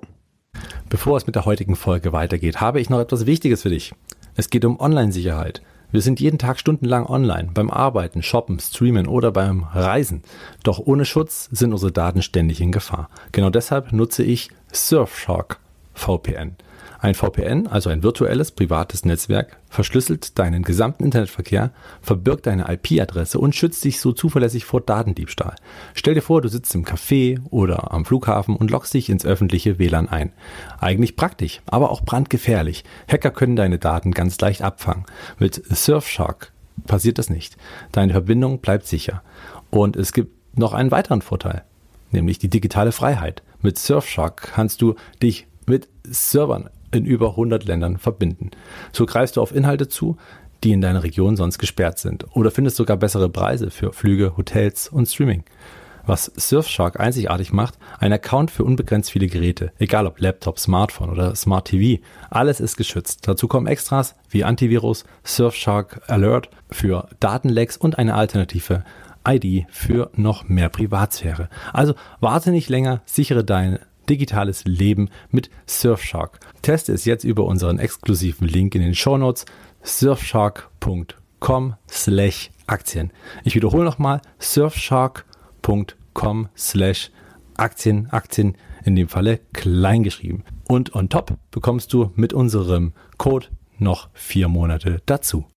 C: Bevor es mit der heutigen Folge weitergeht, habe ich noch etwas Wichtiges für dich. Es geht um Online-Sicherheit. Wir sind jeden Tag stundenlang online, beim Arbeiten, Shoppen, Streamen oder beim Reisen. Doch ohne Schutz sind unsere Daten ständig in Gefahr. Genau deshalb nutze ich Surfshark V P N. Ein V P N, also ein virtuelles privates Netzwerk, verschlüsselt deinen gesamten Internetverkehr, verbirgt deine I P-Adresse und schützt dich so zuverlässig vor Datendiebstahl. Stell dir vor, du sitzt im Café oder am Flughafen und loggst dich ins öffentliche W L A N ein. Eigentlich praktisch, aber auch brandgefährlich. Hacker können deine Daten ganz leicht abfangen. Mit Surfshark passiert das nicht. Deine Verbindung bleibt sicher. Und es gibt noch einen weiteren Vorteil, nämlich die digitale Freiheit. Mit Surfshark kannst du dich mit Servern in über hundert Ländern verbinden. So greifst du auf Inhalte zu, die in deiner Region sonst gesperrt sind, oder findest sogar bessere Preise für Flüge, Hotels und Streaming. Was Surfshark einzigartig macht, ein Account für unbegrenzt viele Geräte, egal ob Laptop, Smartphone oder Smart T V, alles ist geschützt. Dazu kommen Extras wie Antivirus, Surfshark Alert für Datenlecks und eine alternative I D für noch mehr Privatsphäre. Also warte nicht länger, sichere dein digitales Leben mit Surfshark. Teste es jetzt über unseren exklusiven Link in den Shownotes surfshark punkt com slash Aktien. Ich wiederhole nochmal surfshark punkt com slash Aktien, Aktien in dem Falle klein geschrieben. Und on top bekommst du mit unserem Code noch vier Monate dazu.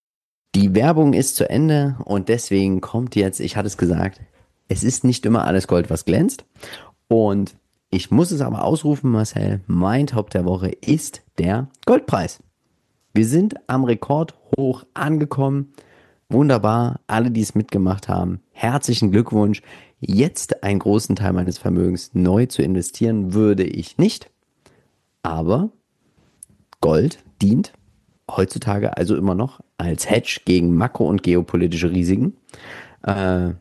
B: Die Werbung ist zu Ende, und deswegen kommt jetzt, ich hatte es gesagt, es ist nicht immer alles Gold, was glänzt, und ich muss es aber ausrufen, Marcel, mein Top der Woche ist der Goldpreis. Wir sind am Rekord hoch angekommen. Wunderbar, alle, die es mitgemacht haben, herzlichen Glückwunsch. Jetzt einen großen Teil meines Vermögens neu zu investieren, würde ich nicht. Aber Gold dient heutzutage also immer noch als Hedge gegen makro- und geopolitische Risiken. Äh,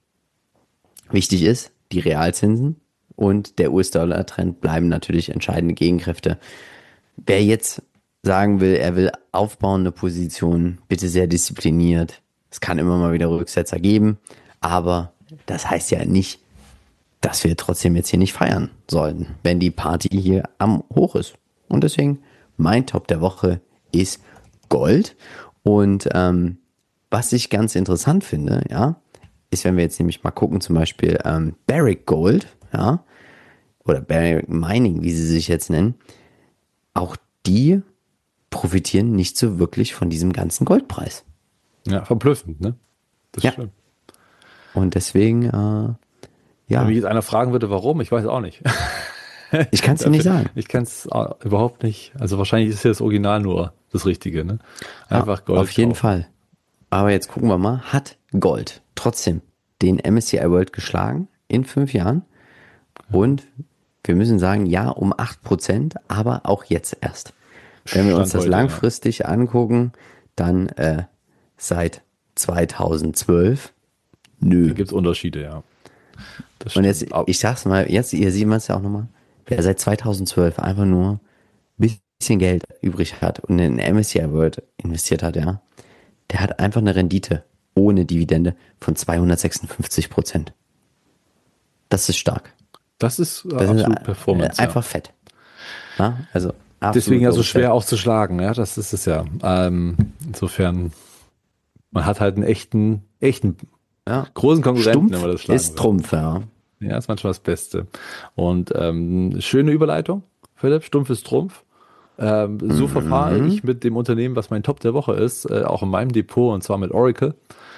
B: wichtig ist, die Realzinsen und der U S-Dollar-Trend bleiben natürlich entscheidende Gegenkräfte. Wer jetzt sagen will, er will aufbauende Positionen, bitte sehr diszipliniert. Es kann immer mal wieder Rücksetzer geben, aber das heißt ja nicht, dass wir trotzdem jetzt hier nicht feiern sollten, wenn die Party hier am Hoch ist. Und deswegen, mein Top der Woche ist Gold. Und ähm, was ich ganz interessant finde, ja, ist, wenn wir jetzt nämlich mal gucken, zum Beispiel ähm, Barrick Gold, ja, oder Barrick Mining, wie sie sich jetzt nennen, auch die profitieren nicht so wirklich von diesem ganzen Goldpreis.
C: Ja, verblüffend, ne? Das
B: Ja.
C: stimmt.
B: Und deswegen, äh, ja,
C: Wenn mich jetzt einer fragen würde, warum, ich weiß auch nicht.
B: ich kann es dir nicht sagen.
C: Ich kann es überhaupt nicht. Also wahrscheinlich ist ja das Original nur das Richtige, ne? Einfach
B: Ja,
C: Gold.
B: auf jeden
C: kaufen.
B: Fall. Aber jetzt gucken wir mal, hat Gold trotzdem den M S C I World geschlagen in fünf Jahren? Und wir müssen sagen, ja, um acht Prozent, aber auch jetzt erst. Wenn wir uns
C: Stand
B: das
C: heute,
B: langfristig angucken, dann äh, seit zweitausendzwölf, nö.
C: Da gibt es Unterschiede, ja. Das
B: Und
C: stimmt.
B: jetzt,
C: Aber-
B: ich sag's mal, jetzt, ihr sieht man es ja auch nochmal, wer seit zweitausendzwölf einfach nur ein bisschen Geld übrig hat und in den M S C I World investiert hat, ja, der hat einfach eine Rendite ohne Dividende von zweihundertsechsundfünfzig Prozent. Das ist stark.
C: Das ist äh,
B: Das
C: absolut
B: ist
C: Performance.
B: äh, einfach
C: ja.
B: fett. Ja, also absolut
C: Deswegen ja so
B: Gold
C: schwer
B: fett.
C: auch zu schlagen, ja, das ist es ja. Ähm, insofern, man hat halt einen echten, echten
B: Ja.
C: großen Konkurrenten,
B: Stumpf
C: wenn man das schlagen
B: ist
C: will.
B: Trumpf, ja.
C: Ja, ist manchmal das Beste. Und ähm, schöne Überleitung, Philipp, Stumpf ist Trumpf. Ähm, so verfahre ich mit dem Unternehmen, was mein Top der Woche ist, äh, auch in meinem Depot, und zwar mit Oracle.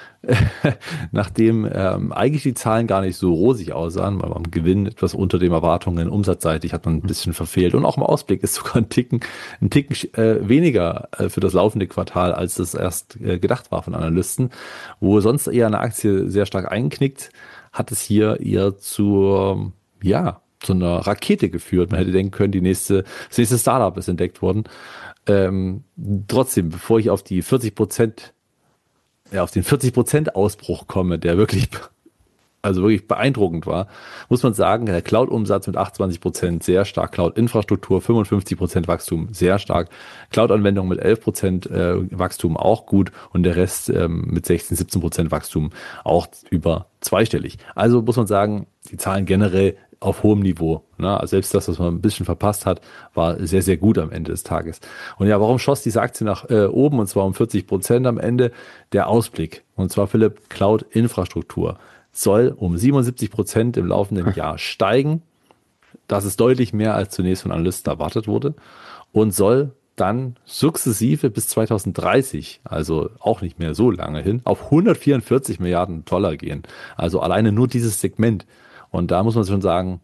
C: Nachdem ähm, eigentlich die Zahlen gar nicht so rosig aussahen, weil am Gewinn etwas unter den Erwartungen, umsatzseitig hat man ein bisschen verfehlt und auch im Ausblick ist sogar ein Ticken, ein Ticken äh, weniger äh, für das laufende Quartal, als das erst äh, gedacht war von Analysten. Wo sonst eher eine Aktie sehr stark einknickt, hat es hier eher zur, ja, zu einer Rakete geführt. Man hätte denken können, die nächste, das nächste Startup ist entdeckt worden. Ähm, trotzdem, bevor ich auf die vierzig Prozent ja, auf den vierzig Prozent Ausbruch komme, der wirklich, also wirklich beeindruckend war, muss man sagen, der Cloud-Umsatz mit achtundzwanzig Prozent sehr stark, Cloud-Infrastruktur fünfundfünfzig Prozent Wachstum sehr stark, Cloud-Anwendung mit elf Prozent äh, Wachstum auch gut und der Rest ähm, mit sechzehn, siebzehn Prozent Wachstum auch über zweistellig. Also muss man sagen, die Zahlen generell auf hohem Niveau. Ne? Also selbst das, was man ein bisschen verpasst hat, war sehr, sehr gut am Ende des Tages. Und ja, warum schoss diese Aktie nach äh, oben, und zwar um vierzig Prozent am Ende? Der Ausblick, und zwar Philipp, Cloud-Infrastruktur soll um siebenundsiebzig Prozent im laufenden Jahr steigen. Das ist deutlich mehr, als zunächst von Analysten erwartet wurde, und soll dann sukzessive bis zweitausenddreißig, also auch nicht mehr so lange hin, auf hundertvierundvierzig Milliarden Dollar gehen. Also alleine nur dieses Segment. Und da muss man schon sagen,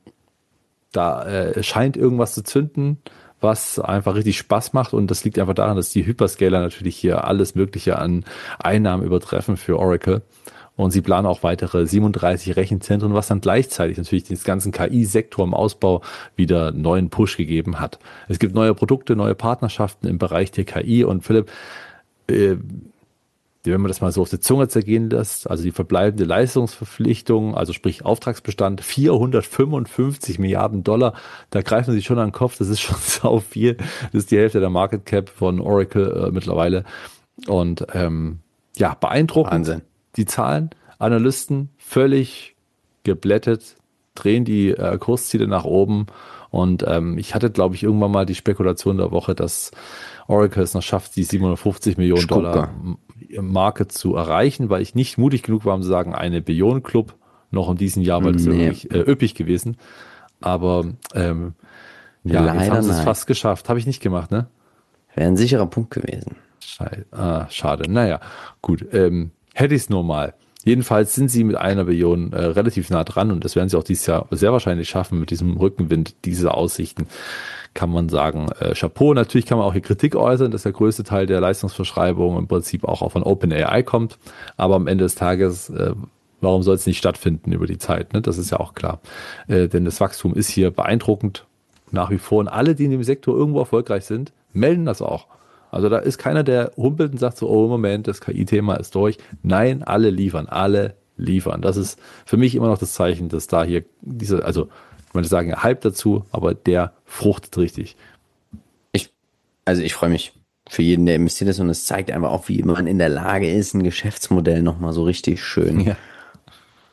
C: da äh, scheint irgendwas zu zünden, was einfach richtig Spaß macht. Und das liegt einfach daran, dass die Hyperscaler natürlich hier alles Mögliche an Einnahmen übertreffen für Oracle. Und sie planen auch weitere siebenunddreißig Rechenzentren, was dann gleichzeitig natürlich den ganzen K I-Sektor im Ausbau wieder einen neuen Push gegeben hat. Es gibt neue Produkte, neue Partnerschaften im Bereich der K I. Und Philipp, äh, wenn man das mal so auf die Zunge zergehen lässt, also die verbleibende Leistungsverpflichtung, also sprich Auftragsbestand, vierhundertfünfundfünfzig Milliarden Dollar, da greifen sie schon an den Kopf, das ist schon sau viel. Das ist die Hälfte der Market Cap von Oracle äh, mittlerweile. Und ähm, ja, beeindruckend.
B: Wahnsinn.
C: Die Zahlen, Analysten völlig geblättet, drehen die äh, Kursziele nach oben. Und ähm, ich hatte, glaube ich, irgendwann mal die Spekulation der Woche, dass Oracle es noch schafft, die siebenhundertfünfzig Millionen
B: Spucke.
C: Dollar Marke zu erreichen, weil ich nicht mutig genug war, um zu sagen, eine Billion Club noch in diesem Jahr, weil das
B: Nee.
C: wäre wirklich äh, üppig gewesen. Aber ähm, ja,
B: Leider
C: jetzt haben sie es
B: nein.
C: fast geschafft. Habe ich nicht gemacht, ne?
B: Wäre ein sicherer Punkt gewesen.
C: Schei- ah, schade. Naja, gut. Ähm, hätte ich es nur mal. Jedenfalls sind sie mit einer Billion äh, relativ nah dran, und das werden sie auch dieses Jahr sehr wahrscheinlich schaffen mit diesem Rückenwind, diese Aussichten. Kann man sagen, äh, Chapeau. Natürlich kann man auch hier Kritik äußern, dass der größte Teil der Leistungsverschreibung im Prinzip auch von OpenAI kommt. Aber am Ende des Tages, äh, warum soll es nicht stattfinden über die Zeit? Ne? Das ist ja auch klar. Äh, denn das Wachstum ist hier beeindruckend nach wie vor. Und alle, die in dem Sektor irgendwo erfolgreich sind, melden das auch. Also da ist keiner, der humpelt und sagt so, oh Moment, das K I-Thema ist durch. Nein, alle liefern, alle liefern. Das ist für mich immer noch das Zeichen, dass da hier diese, also ich würde sagen, Hype dazu, aber der fruchtet richtig.
B: Ich, also ich freue mich für jeden, der investiert ist, und es zeigt einfach auch, wie man in der Lage ist, ein Geschäftsmodell nochmal so richtig schön
C: Ja.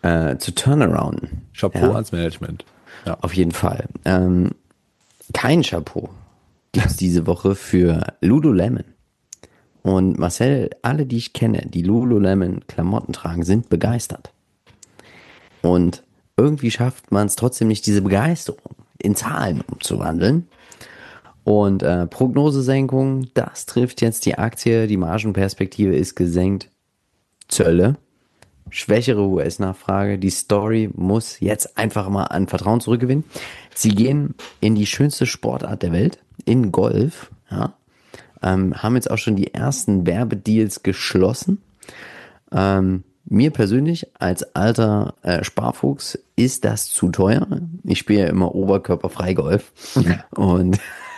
B: äh, zu turnarounden.
C: Chapeau
B: Ja.
C: ans Management. Ja.
B: Auf jeden Fall. Ähm, kein Chapeau gibt es diese Woche für Lululemon. Und Marcel, alle, die ich kenne, die Lululemon Klamotten tragen, sind begeistert. Und irgendwie schafft man es trotzdem nicht, diese Begeisterung in Zahlen umzuwandeln. Und äh, Prognosesenkung, das trifft jetzt die Aktie, die Margenperspektive ist gesenkt. Zölle, schwächere U S-Nachfrage, die Story muss jetzt einfach mal an Vertrauen zurückgewinnen. Sie gehen in die schönste Sportart der Welt, in Golf, ja. Ähm, haben jetzt auch schon die ersten Werbedeals geschlossen. Ähm, mir persönlich als alter äh, Sparfuchs ist das zu teuer. Ich spiele ja immer oberkörperfrei Golf. Und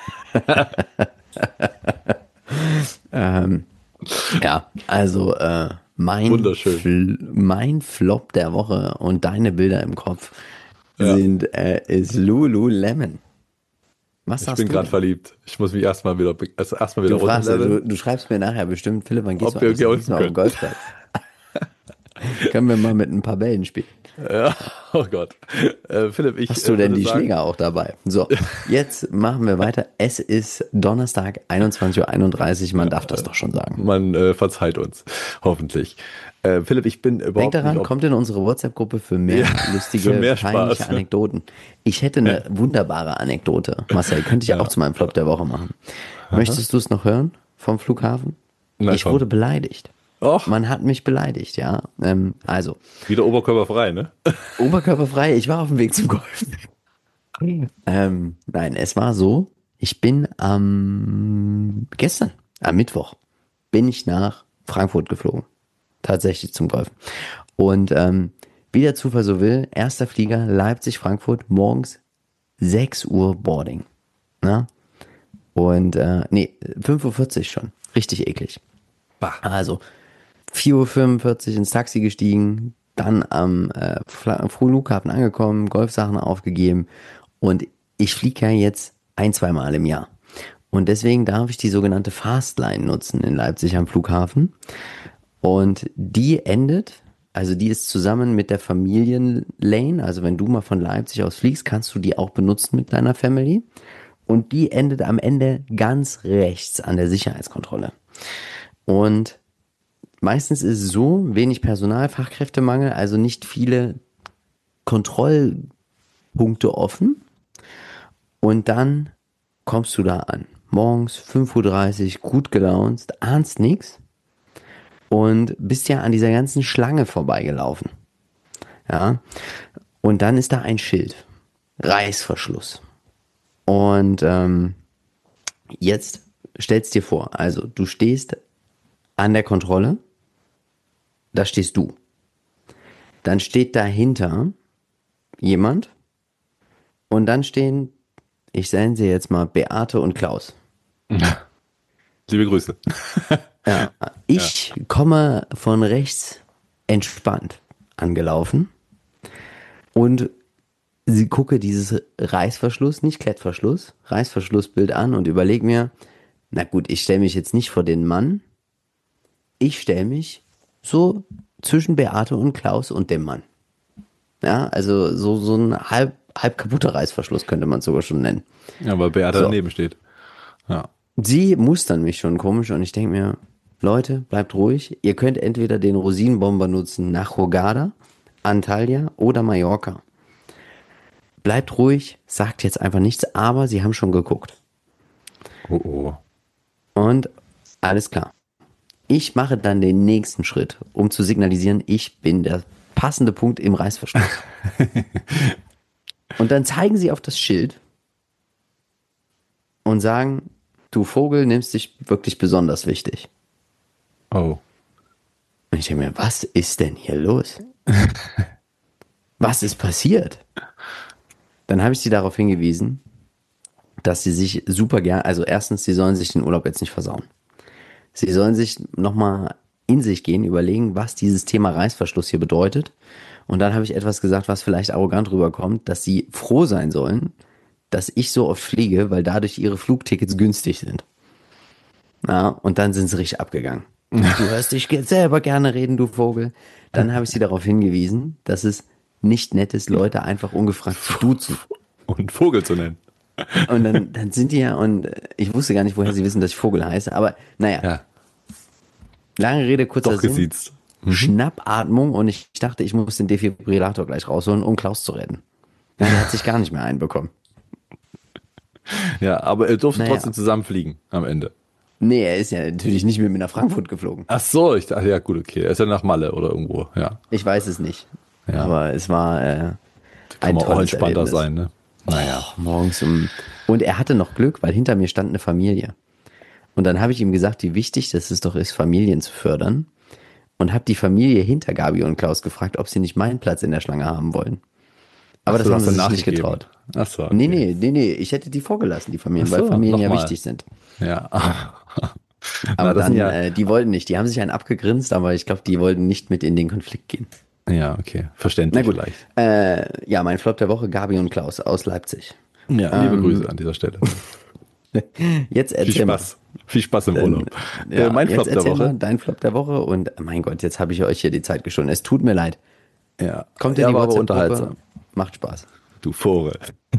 B: ähm, ja, also äh, mein,
C: Wunderschön.
B: Fl mein Flop der Woche und deine Bilder im Kopf sind äh, ist Lululemon. Was
C: Ich
B: sagst
C: bin
B: du
C: gerade
B: denn?
C: verliebt. Ich muss mich erstmal wieder, also erstmal wieder
B: Du, fragst, du,
C: runterleveln.
B: du schreibst mir nachher bestimmt, Philipp, wann gehst
C: Ob
B: du
C: wir
B: eigentlich
C: hier
B: das
C: unten
B: nächste Mal auf den
C: können.
B: Golfplatz? Können wir mal mit ein paar Bällen spielen?
C: Ja, oh Gott. Äh, Philipp, ich
B: Hast du
C: äh,
B: denn
C: würde
B: die
C: sagen,
B: Schläger auch dabei? So, jetzt machen wir weiter. Es ist Donnerstag, einundzwanzig Uhr einunddreißig. Man darf das doch schon sagen.
C: Man äh, verzeiht uns, hoffentlich. Äh, Philipp, ich bin überhaupt
B: Denkt daran,
C: nicht... ob-
B: kommt in unsere WhatsApp-Gruppe für mehr
C: Ja,
B: lustige,
C: für mehr
B: peinliche
C: Spaß.
B: Anekdoten. Ich hätte eine wunderbare Anekdote. Marcel, könnte ich ja auch zu meinem Flop der Woche machen. Möchtest du es noch hören vom Flughafen?
C: Na,
B: ich
C: komm.
B: wurde beleidigt.
C: Och,
B: Man hat mich beleidigt, ja. Ähm, also,
C: wieder oberkörperfrei, ne?
B: oberkörperfrei, ich war auf dem Weg zum Golf. ähm, nein, es war so, ich bin am gestern, am Mittwoch, bin ich nach Frankfurt geflogen. Tatsächlich zum Golf. Und ähm, wie der Zufall so will, erster Flieger Leipzig-Frankfurt, morgens sechs Uhr Boarding. Na? Und äh, nee, fünf Uhr vierzig schon. Richtig eklig.
C: Bah.
B: Also vier Uhr fünfundvierzig ins Taxi gestiegen, dann am äh, Fla- Flughafen angekommen, Golfsachen aufgegeben und ich fliege ja jetzt ein, zwei Mal im Jahr. Und deswegen darf ich die sogenannte Fastline nutzen in Leipzig am Flughafen. Und die endet, also die ist zusammen mit der Familienlane, also wenn du mal von Leipzig aus fliegst, kannst du die auch benutzen mit deiner Family. Und die endet am Ende ganz rechts an der Sicherheitskontrolle. Und meistens ist es so, wenig Personal, Fachkräftemangel, also nicht viele Kontrollpunkte offen. Und dann kommst du da an. Morgens fünf Uhr dreißig, gut gelaunt, ahnst nix und bist ja an dieser ganzen Schlange vorbeigelaufen. Ja. Und dann ist da ein Schild. Reißverschluss. Und ähm, jetzt stellst dir vor, also du stehst an der Kontrolle, da stehst du. Dann steht dahinter jemand und dann stehen, ich sende sie jetzt mal, Beate und Klaus.
C: Liebe Grüße.
B: Ja, ich komme von rechts entspannt angelaufen und sie gucke dieses Reißverschluss, nicht Klettverschluss, Reißverschlussbild an und überlege mir, na gut, ich stelle mich jetzt nicht vor den Mann, ich stelle mich so zwischen Beate und Klaus und dem Mann. Ja, also so, so ein halb, halb kaputter Reißverschluss könnte man sogar schon nennen.
C: Ja, weil Beate
B: So.
C: daneben steht. Ja.
B: Sie mustern mich schon komisch und ich denke mir, Leute, bleibt ruhig. Ihr könnt entweder den Rosinenbomber nutzen nach Hurghada, Antalya oder Mallorca. Bleibt ruhig, sagt jetzt einfach nichts, aber sie haben schon geguckt.
C: Oh oh.
B: Und alles klar. Ich mache dann den nächsten Schritt, um zu signalisieren, ich bin der passende Punkt im Reißverschluss. Und dann zeigen sie auf das Schild und sagen, du Vogel nimmst dich wirklich besonders wichtig.
C: Oh.
B: Und ich denke mir, was ist denn hier los? Was ist passiert? Dann habe ich sie darauf hingewiesen, dass sie sich super gern, also erstens, sie sollen sich den Urlaub jetzt nicht versauen. Sie sollen sich nochmal in sich gehen, überlegen, was dieses Thema Reißverschluss hier bedeutet. Und dann habe ich etwas gesagt, was vielleicht arrogant rüberkommt, dass sie froh sein sollen, dass ich so oft fliege, weil dadurch ihre Flugtickets günstig sind. Ja, und dann sind sie richtig abgegangen. Du hörst dich ge- selber gerne reden, du Vogel. Dann habe ich sie darauf hingewiesen, dass es nicht nett ist, Leute einfach ungefragt zu duzen.
C: Und Vogel zu nennen.
B: Und dann, dann sind die ja, und äh, ich wusste gar nicht, woher sie wissen, dass ich Vogel heiße, aber naja,
C: Ja,
B: lange Rede, kurzer
C: doch
B: Sinn.
C: gesiezt.
B: Schnappatmung und ich dachte, ich muss den Defibrillator gleich rausholen, um Klaus zu retten. Ja, der hat sich gar nicht mehr einbekommen.
C: Ja, aber er durfte
B: Naja.
C: trotzdem zusammenfliegen am Ende.
B: Nee, er ist ja natürlich nicht mit mir nach Frankfurt geflogen.
C: Ach so, ich dachte, ja gut, okay. Er ist ja nach Malle oder irgendwo, ja.
B: Ich weiß es nicht.
C: Ja.
B: Aber es war äh,
C: Kann
B: ein
C: man auch
B: tolles
C: entspannter
B: Erlebnis.
C: sein, ne? Naja.
B: Oh, morgens um. Und er hatte noch Glück, weil hinter mir stand eine Familie. Und dann habe ich ihm gesagt, wie wichtig das es doch ist, Familien zu fördern. Und habe die Familie hinter Gabi und Klaus gefragt, ob sie nicht meinen Platz in der Schlange haben wollen. Aber
C: Ach
B: das
C: so,
B: haben
C: hast
B: sie
C: du
B: sich nicht
C: nachgegeben.
B: getraut.
C: Ach so, okay.
B: Nee, nee, nee, nee, ich hätte die vorgelassen, die Familien,
C: Ach so,
B: weil Familien ja
C: nochmal.
B: wichtig sind.
C: Ja.
B: Aber
C: das
B: dann,
C: sind ja-
B: äh, die wollten nicht, die haben sich einen abgegrinst, aber ich glaube, die wollten nicht mit in den Konflikt gehen.
C: Ja, okay.
B: Na
C: Verständlich
B: gut,
C: vielleicht.
B: äh, ja, mein Flop der Woche, Gabi und Klaus aus Leipzig.
C: Ja, liebe
B: ähm,
C: Grüße an dieser Stelle.
B: Jetzt
C: Viel
B: erzähl mal.
C: Spaß. Viel Spaß im Urlaub.
B: Ja,
C: äh, mein
B: jetzt
C: Flop der
B: erzähl
C: Woche.
B: mal dein Flop der Woche und mein Gott, jetzt habe ich euch hier die Zeit gestohlen. Es tut mir leid.
C: Ja.
B: Kommt in
C: ja,
B: die
C: war aber
B: WhatsApp-Gruppe.
C: unterhaltsam.
B: Macht Spaß.
C: Du Vogel.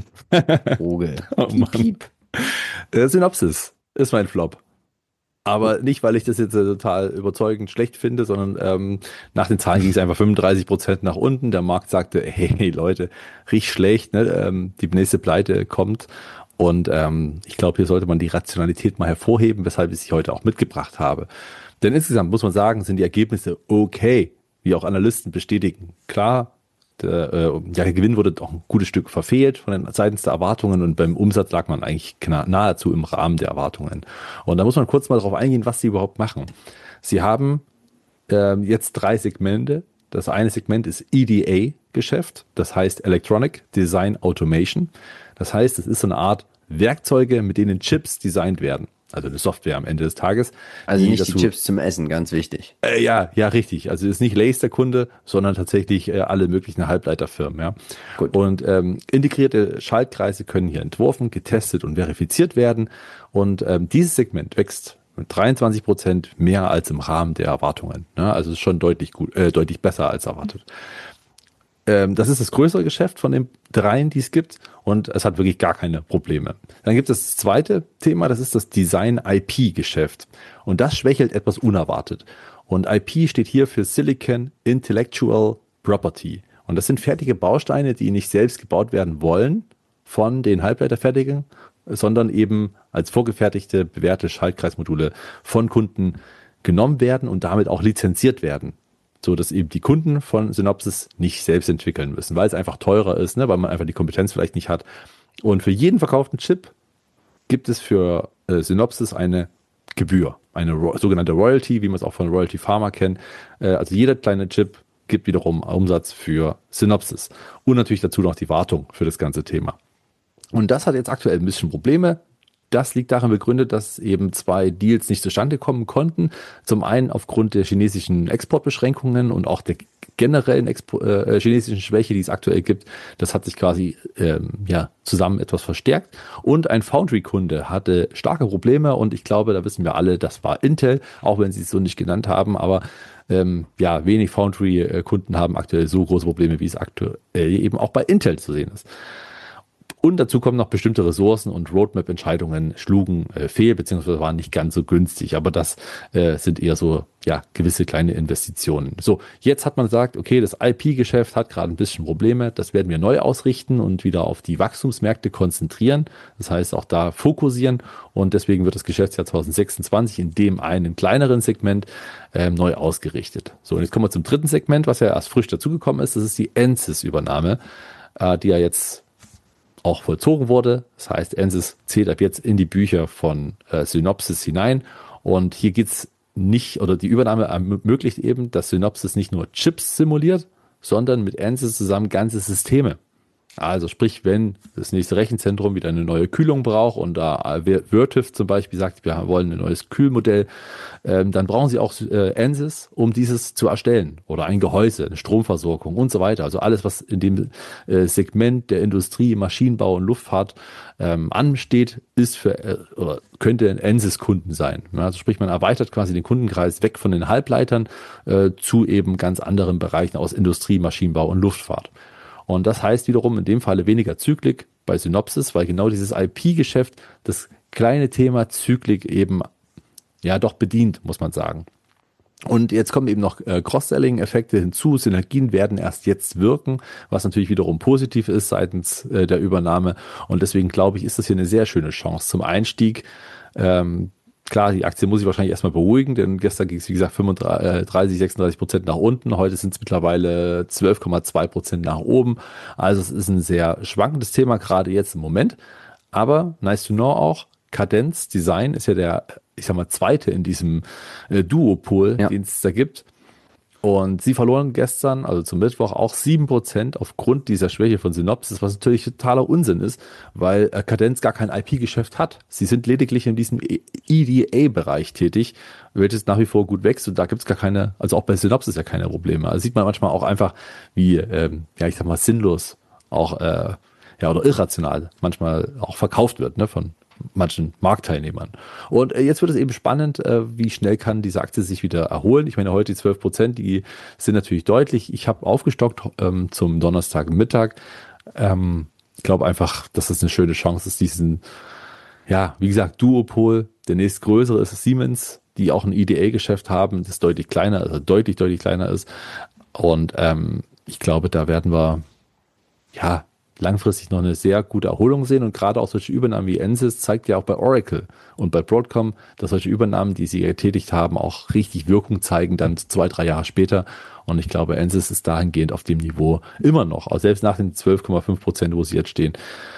B: Vogel.
C: Oh
B: Piep,
C: Mann.
B: piep.
C: Äh, Synopsis ist mein Flop. Aber nicht, weil ich das jetzt äh, total überzeugend schlecht finde, sondern ähm, nach den Zahlen ging es einfach fünfunddreißig Prozent nach unten. Der Markt sagte, hey Leute, riecht schlecht, ne? ähm, die nächste Pleite kommt. Und ähm, ich glaube, hier sollte man die Rationalität mal hervorheben, weshalb ich sie heute auch mitgebracht habe. Denn insgesamt muss man sagen, sind die Ergebnisse okay, wie auch Analysten bestätigen. Klar, der, äh, ja, der Gewinn wurde doch ein gutes Stück verfehlt von den seitens der Erwartungen und beim Umsatz lag man eigentlich kna- nahezu im Rahmen der Erwartungen. Und da muss man kurz mal darauf eingehen, was sie überhaupt machen. Sie haben ähm, jetzt drei Segmente. Das eine Segment ist E D A-Geschäft, das heißt Electronic Design Automation. Das heißt, es ist so eine Art Werkzeuge, mit denen Chips designt werden. Also eine Software am Ende des Tages.
B: Also nicht die
C: dazu-
B: Chips zum Essen, ganz wichtig.
C: Äh, ja, ja, richtig. Also es ist nicht Lace der Kunde, sondern tatsächlich äh, alle möglichen Halbleiterfirmen. Ja.
B: Gut.
C: Und ähm, integrierte Schaltkreise können hier entworfen, getestet und verifiziert werden. Und ähm, dieses Segment wächst mit dreiundzwanzig Prozent mehr als im Rahmen der Erwartungen. Ja, also es ist schon deutlich gut, äh, deutlich besser als erwartet. Ähm, das ist das größere Geschäft von den dreien, die es gibt, und es hat wirklich gar keine Probleme. Dann gibt es das zweite Thema, das ist das Design-I P-Geschäft. Und das schwächelt etwas unerwartet. Und I P steht hier für Silicon Intellectual Property. Und das sind fertige Bausteine, die nicht selbst gebaut werden wollen von den Halbleiterfertigern, sondern eben als vorgefertigte, bewährte Schaltkreismodule von Kunden genommen werden und damit auch lizenziert werden, so dass eben die Kunden von Synopsys nicht selbst entwickeln müssen, weil es einfach teurer ist, ne, weil man einfach die Kompetenz vielleicht nicht hat. Und für jeden verkauften Chip gibt es für äh, Synopsys eine Gebühr, eine Ro- sogenannte Royalty, wie man es auch von Royalty Pharma kennt. Äh, also jeder kleine Chip gibt wiederum Umsatz für Synopsys und natürlich dazu noch die Wartung für das ganze Thema. Und das hat jetzt aktuell ein bisschen Probleme. Das liegt darin begründet, dass eben zwei Deals nicht zustande kommen konnten. Zum einen aufgrund der chinesischen Exportbeschränkungen und auch der generellen Expo äh, chinesischen Schwäche, die es aktuell gibt. Das hat sich quasi ähm, ja, zusammen etwas verstärkt. Und ein Foundry-Kunde hatte starke Probleme und ich glaube, da wissen wir alle, das war Intel, auch wenn sie es so nicht genannt haben. Aber ähm, ja, wenig Foundry-Kunden haben aktuell so große Probleme, wie es aktuell eben auch bei Intel zu sehen ist. Und dazu kommen noch bestimmte Ressourcen und Roadmap-Entscheidungen schlugen äh, fehl, beziehungsweise waren nicht ganz so günstig. Aber das äh, sind eher so, ja, gewisse kleine Investitionen. So, jetzt hat man gesagt, okay, das I P-Geschäft hat gerade ein bisschen Probleme. Das werden wir neu ausrichten und wieder auf die Wachstumsmärkte konzentrieren. Das heißt, auch da fokussieren. Und deswegen wird das Geschäftsjahr zwanzig sechsundzwanzig in dem einen kleineren Segment ähm, neu ausgerichtet. So, und jetzt kommen wir zum dritten Segment, was ja erst frisch dazugekommen ist. Das ist die Ansys-Übernahme, äh, die ja jetzt auch vollzogen wurde. Das heißt, Ansys zählt ab jetzt in die Bücher von äh, Synopsys hinein. Und hier geht's nicht, oder die Übernahme ermöglicht eben, dass Synopsys nicht nur Chips simuliert, sondern mit Ansys zusammen ganze Systeme. Also sprich, wenn das nächste Rechenzentrum wieder eine neue Kühlung braucht und da Vertiv zum Beispiel sagt, wir wollen ein neues Kühlmodell, ähm, dann brauchen sie auch äh, Ansys, um dieses zu erstellen oder ein Gehäuse, eine Stromversorgung und so weiter. Also alles, was in dem äh, Segment der Industrie, Maschinenbau und Luftfahrt ähm, ansteht, ist für äh, oder könnte ein Ansys-Kunden sein. Ja, also sprich, man erweitert quasi den Kundenkreis weg von den Halbleitern äh, zu eben ganz anderen Bereichen aus Industrie, Maschinenbau und Luftfahrt. Und das heißt wiederum in dem Falle weniger Zyklik bei Synopsys, weil genau dieses I P-Geschäft das kleine Thema Zyklik eben ja doch bedient, muss man sagen. Und jetzt kommen eben noch äh, Cross-Selling-Effekte hinzu. Synergien werden erst jetzt wirken, was natürlich wiederum positiv ist seitens äh, der Übernahme. Und deswegen glaube ich, ist das hier eine sehr schöne Chance zum Einstieg. Ähm, Klar, die Aktie muss ich wahrscheinlich erstmal beruhigen, denn gestern ging es, wie gesagt, fünfunddreißig, sechsunddreißig Prozent nach unten. Heute sind es mittlerweile zwölf Komma zwei Prozent nach oben. Also es ist ein sehr schwankendes Thema, gerade jetzt im Moment. Aber nice to know auch, Cadence Design ist ja der, ich sag mal, zweite in diesem äh, Duopol, ja, den es da gibt. Und sie verloren gestern, also zum Mittwoch, auch sieben Prozent aufgrund dieser Schwäche von Synopsys, was natürlich totaler Unsinn ist, weil äh, Cadence gar kein I P-Geschäft hat. Sie sind lediglich in diesem E D A-Bereich tätig, welches nach wie vor gut wächst und da gibt es gar keine, also auch bei Synopsys ja keine Probleme. Also sieht man manchmal auch einfach, wie, ähm, ja ich sag mal, sinnlos auch, äh, ja oder irrational manchmal auch verkauft wird, ne, von manchen Marktteilnehmern. Und äh, jetzt wird es eben spannend, äh, wie schnell kann diese Aktie sich wieder erholen. Ich meine, heute die zwölf Prozent, die sind natürlich deutlich. Ich habe aufgestockt ähm, zum Donnerstagmittag. Ähm, ich glaube einfach, dass das eine schöne Chance ist, diesen, ja, wie gesagt, Duopol. Der nächstgrößere ist Siemens, die auch ein E D A-Geschäft haben, das deutlich kleiner, also deutlich, deutlich kleiner ist. Und ähm, ich glaube, da werden wir, ja, langfristig noch eine sehr gute Erholung sehen und gerade auch solche Übernahmen wie Ansys zeigt ja auch bei Oracle und bei Broadcom, dass solche Übernahmen, die sie getätigt haben, auch richtig Wirkung zeigen, dann zwei, drei Jahre später. Und ich glaube, Ansys ist dahingehend auf dem Niveau immer noch, auch selbst nach den zwölf Komma fünf Prozent, wo sie jetzt stehen,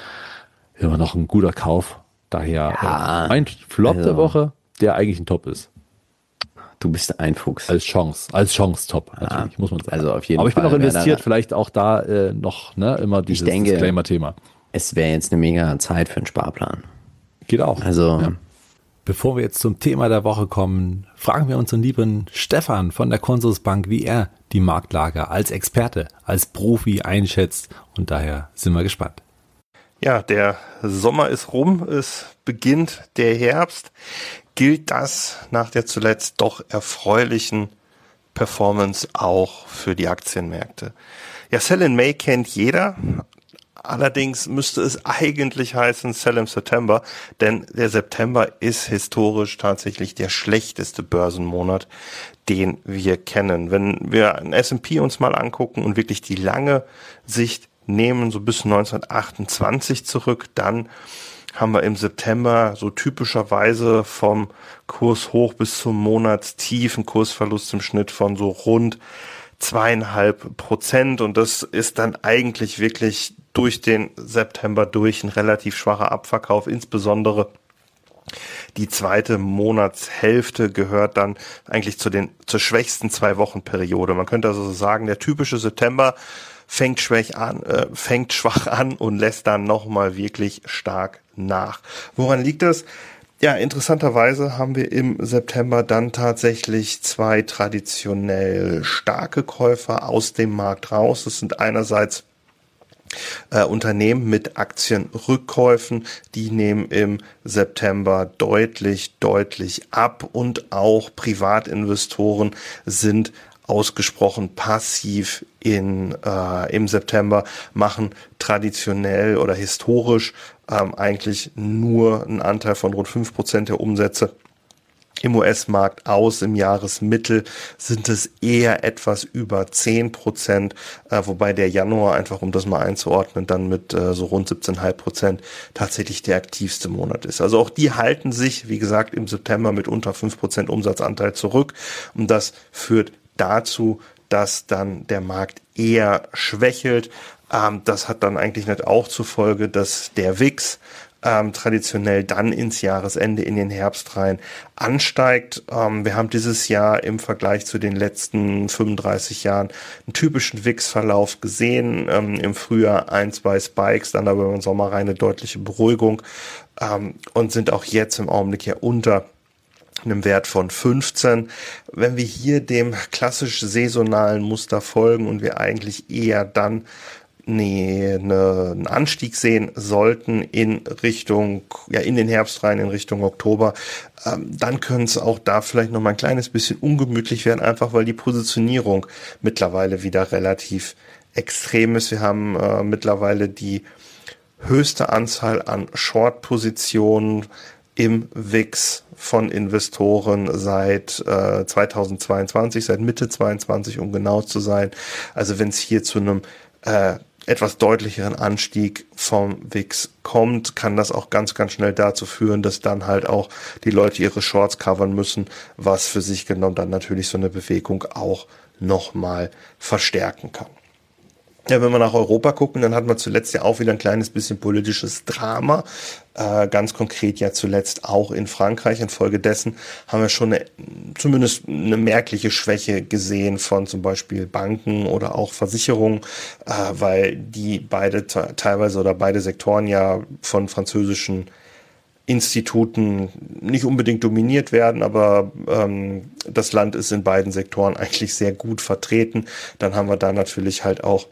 C: immer noch ein guter Kauf. Daher ja, mein Flop also, der Woche, der eigentlich ein Top ist.
B: Du bist ein Fuchs.
C: Als Chance, als Chance-Top natürlich, ja, muss man sagen.
B: Also auf jeden
C: Aber ich
B: Fall
C: bin auch investiert, vielleicht auch da äh, noch ne, immer dieses
B: denke,
C: Disclaimer-Thema.
B: Es wäre jetzt eine mega Zeit für einen Sparplan.
C: Geht auch.
B: Also,
C: ja. Bevor wir jetzt zum Thema der Woche kommen, fragen wir unseren lieben Stefan von der Consorsbank, wie er die Marktlage als Experte, als Profi einschätzt. Und daher sind wir gespannt.
D: Ja, der Sommer ist rum, es beginnt der Herbst. Gilt das nach der zuletzt doch erfreulichen Performance auch für die Aktienmärkte? Ja, Sell in May kennt jeder. Allerdings müsste es eigentlich heißen Sell im September, denn der September ist historisch tatsächlich der schlechteste Börsenmonat, den wir kennen. Wenn wir einen S und P uns mal angucken und wirklich die lange Sicht nehmen, so bis neunzehnhundertachtundzwanzig zurück, dann haben wir im September so typischerweise vom Kurs hoch bis zum Monatstief einen Kursverlust im Schnitt von so rund zweieinhalb Prozent und das ist dann eigentlich wirklich durch den September durch ein relativ schwacher Abverkauf, insbesondere die zweite Monatshälfte gehört dann eigentlich zu den zur schwächsten zwei Wochen Periode. Man könnte also sagen, der typische September fängt schwach an, äh, fängt schwach an und lässt dann nochmal wirklich stark nach. Woran liegt das? Ja, interessanterweise haben wir im September dann tatsächlich zwei traditionell starke Käufer aus dem Markt raus. Das sind einerseits äh, Unternehmen mit Aktienrückkäufen, die nehmen im September deutlich, deutlich ab und auch Privatinvestoren sind ausgesprochen passiv in äh, im September, machen traditionell oder historisch ähm, eigentlich nur einen Anteil von rund fünf Prozent der Umsätze im U S-Markt aus. Im Jahresmittel sind es eher etwas über zehn Prozent, äh, wobei der Januar, einfach um das mal einzuordnen, dann mit äh, so rund siebzehn Komma fünf Prozent tatsächlich der aktivste Monat ist. Also auch die halten sich, wie gesagt, im September mit unter fünf Prozent Umsatzanteil zurück und das führt dazu, dass dann der Markt eher schwächelt. Ähm, das hat dann eigentlich nicht auch zur Folge, dass der W I X ähm, traditionell dann ins Jahresende, in den Herbst rein ansteigt. Ähm, wir haben dieses Jahr im Vergleich zu den letzten fünfunddreißig Jahren einen typischen W I X-Verlauf gesehen. Ähm, Im Frühjahr ein, zwei Spikes, dann aber im Sommer eine deutliche Beruhigung ähm, und sind auch jetzt im Augenblick ja unter einem Wert von fünfzehn. Wenn wir hier dem klassisch saisonalen Muster folgen und wir eigentlich eher dann nee, ne, einen Anstieg sehen sollten in Richtung, ja in den Herbst rein, in Richtung Oktober, ähm, dann könnte es auch da vielleicht noch mal ein kleines bisschen ungemütlich werden, einfach weil die Positionierung mittlerweile wieder relativ extrem ist. Wir haben äh, mittlerweile die höchste Anzahl an Short-Positionen im W I X von Investoren seit äh, zweitausendzweiundzwanzig, seit Mitte zweiundzwanzig, um genau zu sein. Also wenn es hier zu einem äh, etwas deutlicheren Anstieg vom W I X kommt, kann das auch ganz, ganz schnell dazu führen, dass dann halt auch die Leute ihre Shorts covern müssen, was für sich genommen dann natürlich so eine Bewegung auch nochmal verstärken kann. Ja, wenn wir nach Europa gucken, dann hat man zuletzt ja auch wieder ein kleines bisschen politisches Drama. Äh, ganz konkret ja zuletzt auch in Frankreich. Infolgedessen haben wir schon eine, zumindest eine merkliche Schwäche gesehen von zum Beispiel Banken oder auch Versicherungen, äh, weil die beide te- teilweise oder beide Sektoren ja von französischen Instituten nicht unbedingt dominiert werden, aber ähm, das Land ist in beiden Sektoren eigentlich sehr gut vertreten. Dann haben wir da natürlich halt auch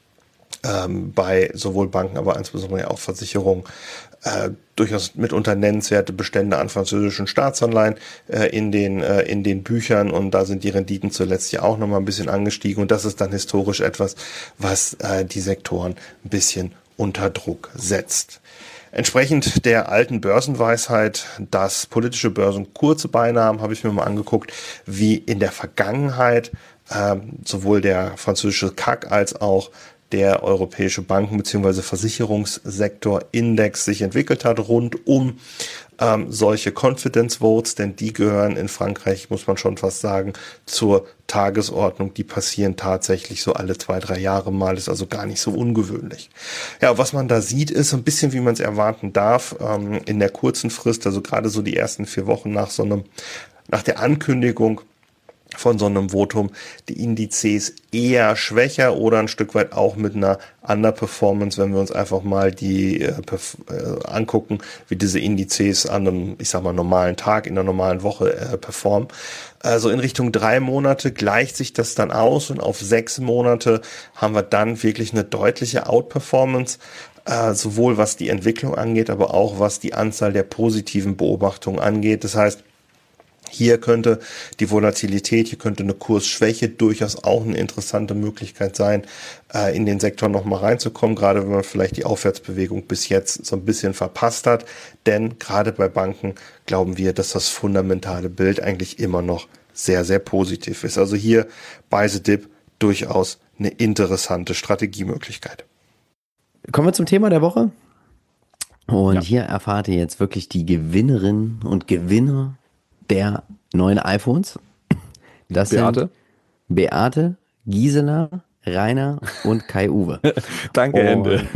D: Ähm, bei sowohl Banken, aber insbesondere ja auch Versicherungen äh, durchaus mitunter nennenswerte Bestände an französischen Staatsanleihen äh, in den äh, in den Büchern, und da sind die Renditen zuletzt ja auch nochmal ein bisschen angestiegen, und das ist dann historisch etwas, was äh, die Sektoren ein bisschen unter Druck setzt. Entsprechend der alten Börsenweisheit, dass politische Börsen kurze Beine haben, habe ich mir mal angeguckt, wie in der Vergangenheit äh, sowohl der französische C A C als auch der europäische Banken- bzw. Versicherungssektor-Index sich entwickelt hat rund um ähm, solche Confidence Votes, denn die gehören in Frankreich, muss man schon fast sagen, zur Tagesordnung. Die passieren tatsächlich so alle zwei, drei Jahre mal, ist also gar nicht so ungewöhnlich. Ja, was man da sieht, ist so ein bisschen, wie man es erwarten darf, ähm, in der kurzen Frist, also gerade so die ersten vier Wochen nach so einem, nach der Ankündigung von so einem Votum, die Indizes eher schwächer oder ein Stück weit auch mit einer Underperformance, wenn wir uns einfach mal die äh, äh, angucken, wie diese Indizes an einem, ich sag mal, normalen Tag, in einer normalen Woche äh, performen. Also in Richtung drei Monate gleicht sich das dann aus, und auf sechs Monate haben wir dann wirklich eine deutliche Outperformance, äh, sowohl was die Entwicklung angeht, aber auch was die Anzahl der positiven Beobachtungen angeht. Das heißt, hier könnte die Volatilität, hier könnte eine Kursschwäche durchaus auch eine interessante Möglichkeit sein, äh, in den Sektor nochmal reinzukommen, gerade wenn man vielleicht die Aufwärtsbewegung bis jetzt so ein bisschen verpasst hat. Denn gerade bei Banken glauben wir, dass das fundamentale Bild eigentlich immer noch sehr, sehr positiv ist. Also hier Buy the Dip durchaus eine interessante Strategiemöglichkeit.
B: Kommen wir zum Thema der Woche. Und
C: Ja.
B: hier erfahrt ihr jetzt wirklich die Gewinnerinnen und Gewinner der neuen iPhones. Das
C: Beate.
B: sind Beate, Gisela, Rainer und Kai-Uwe.
C: Danke, Ende.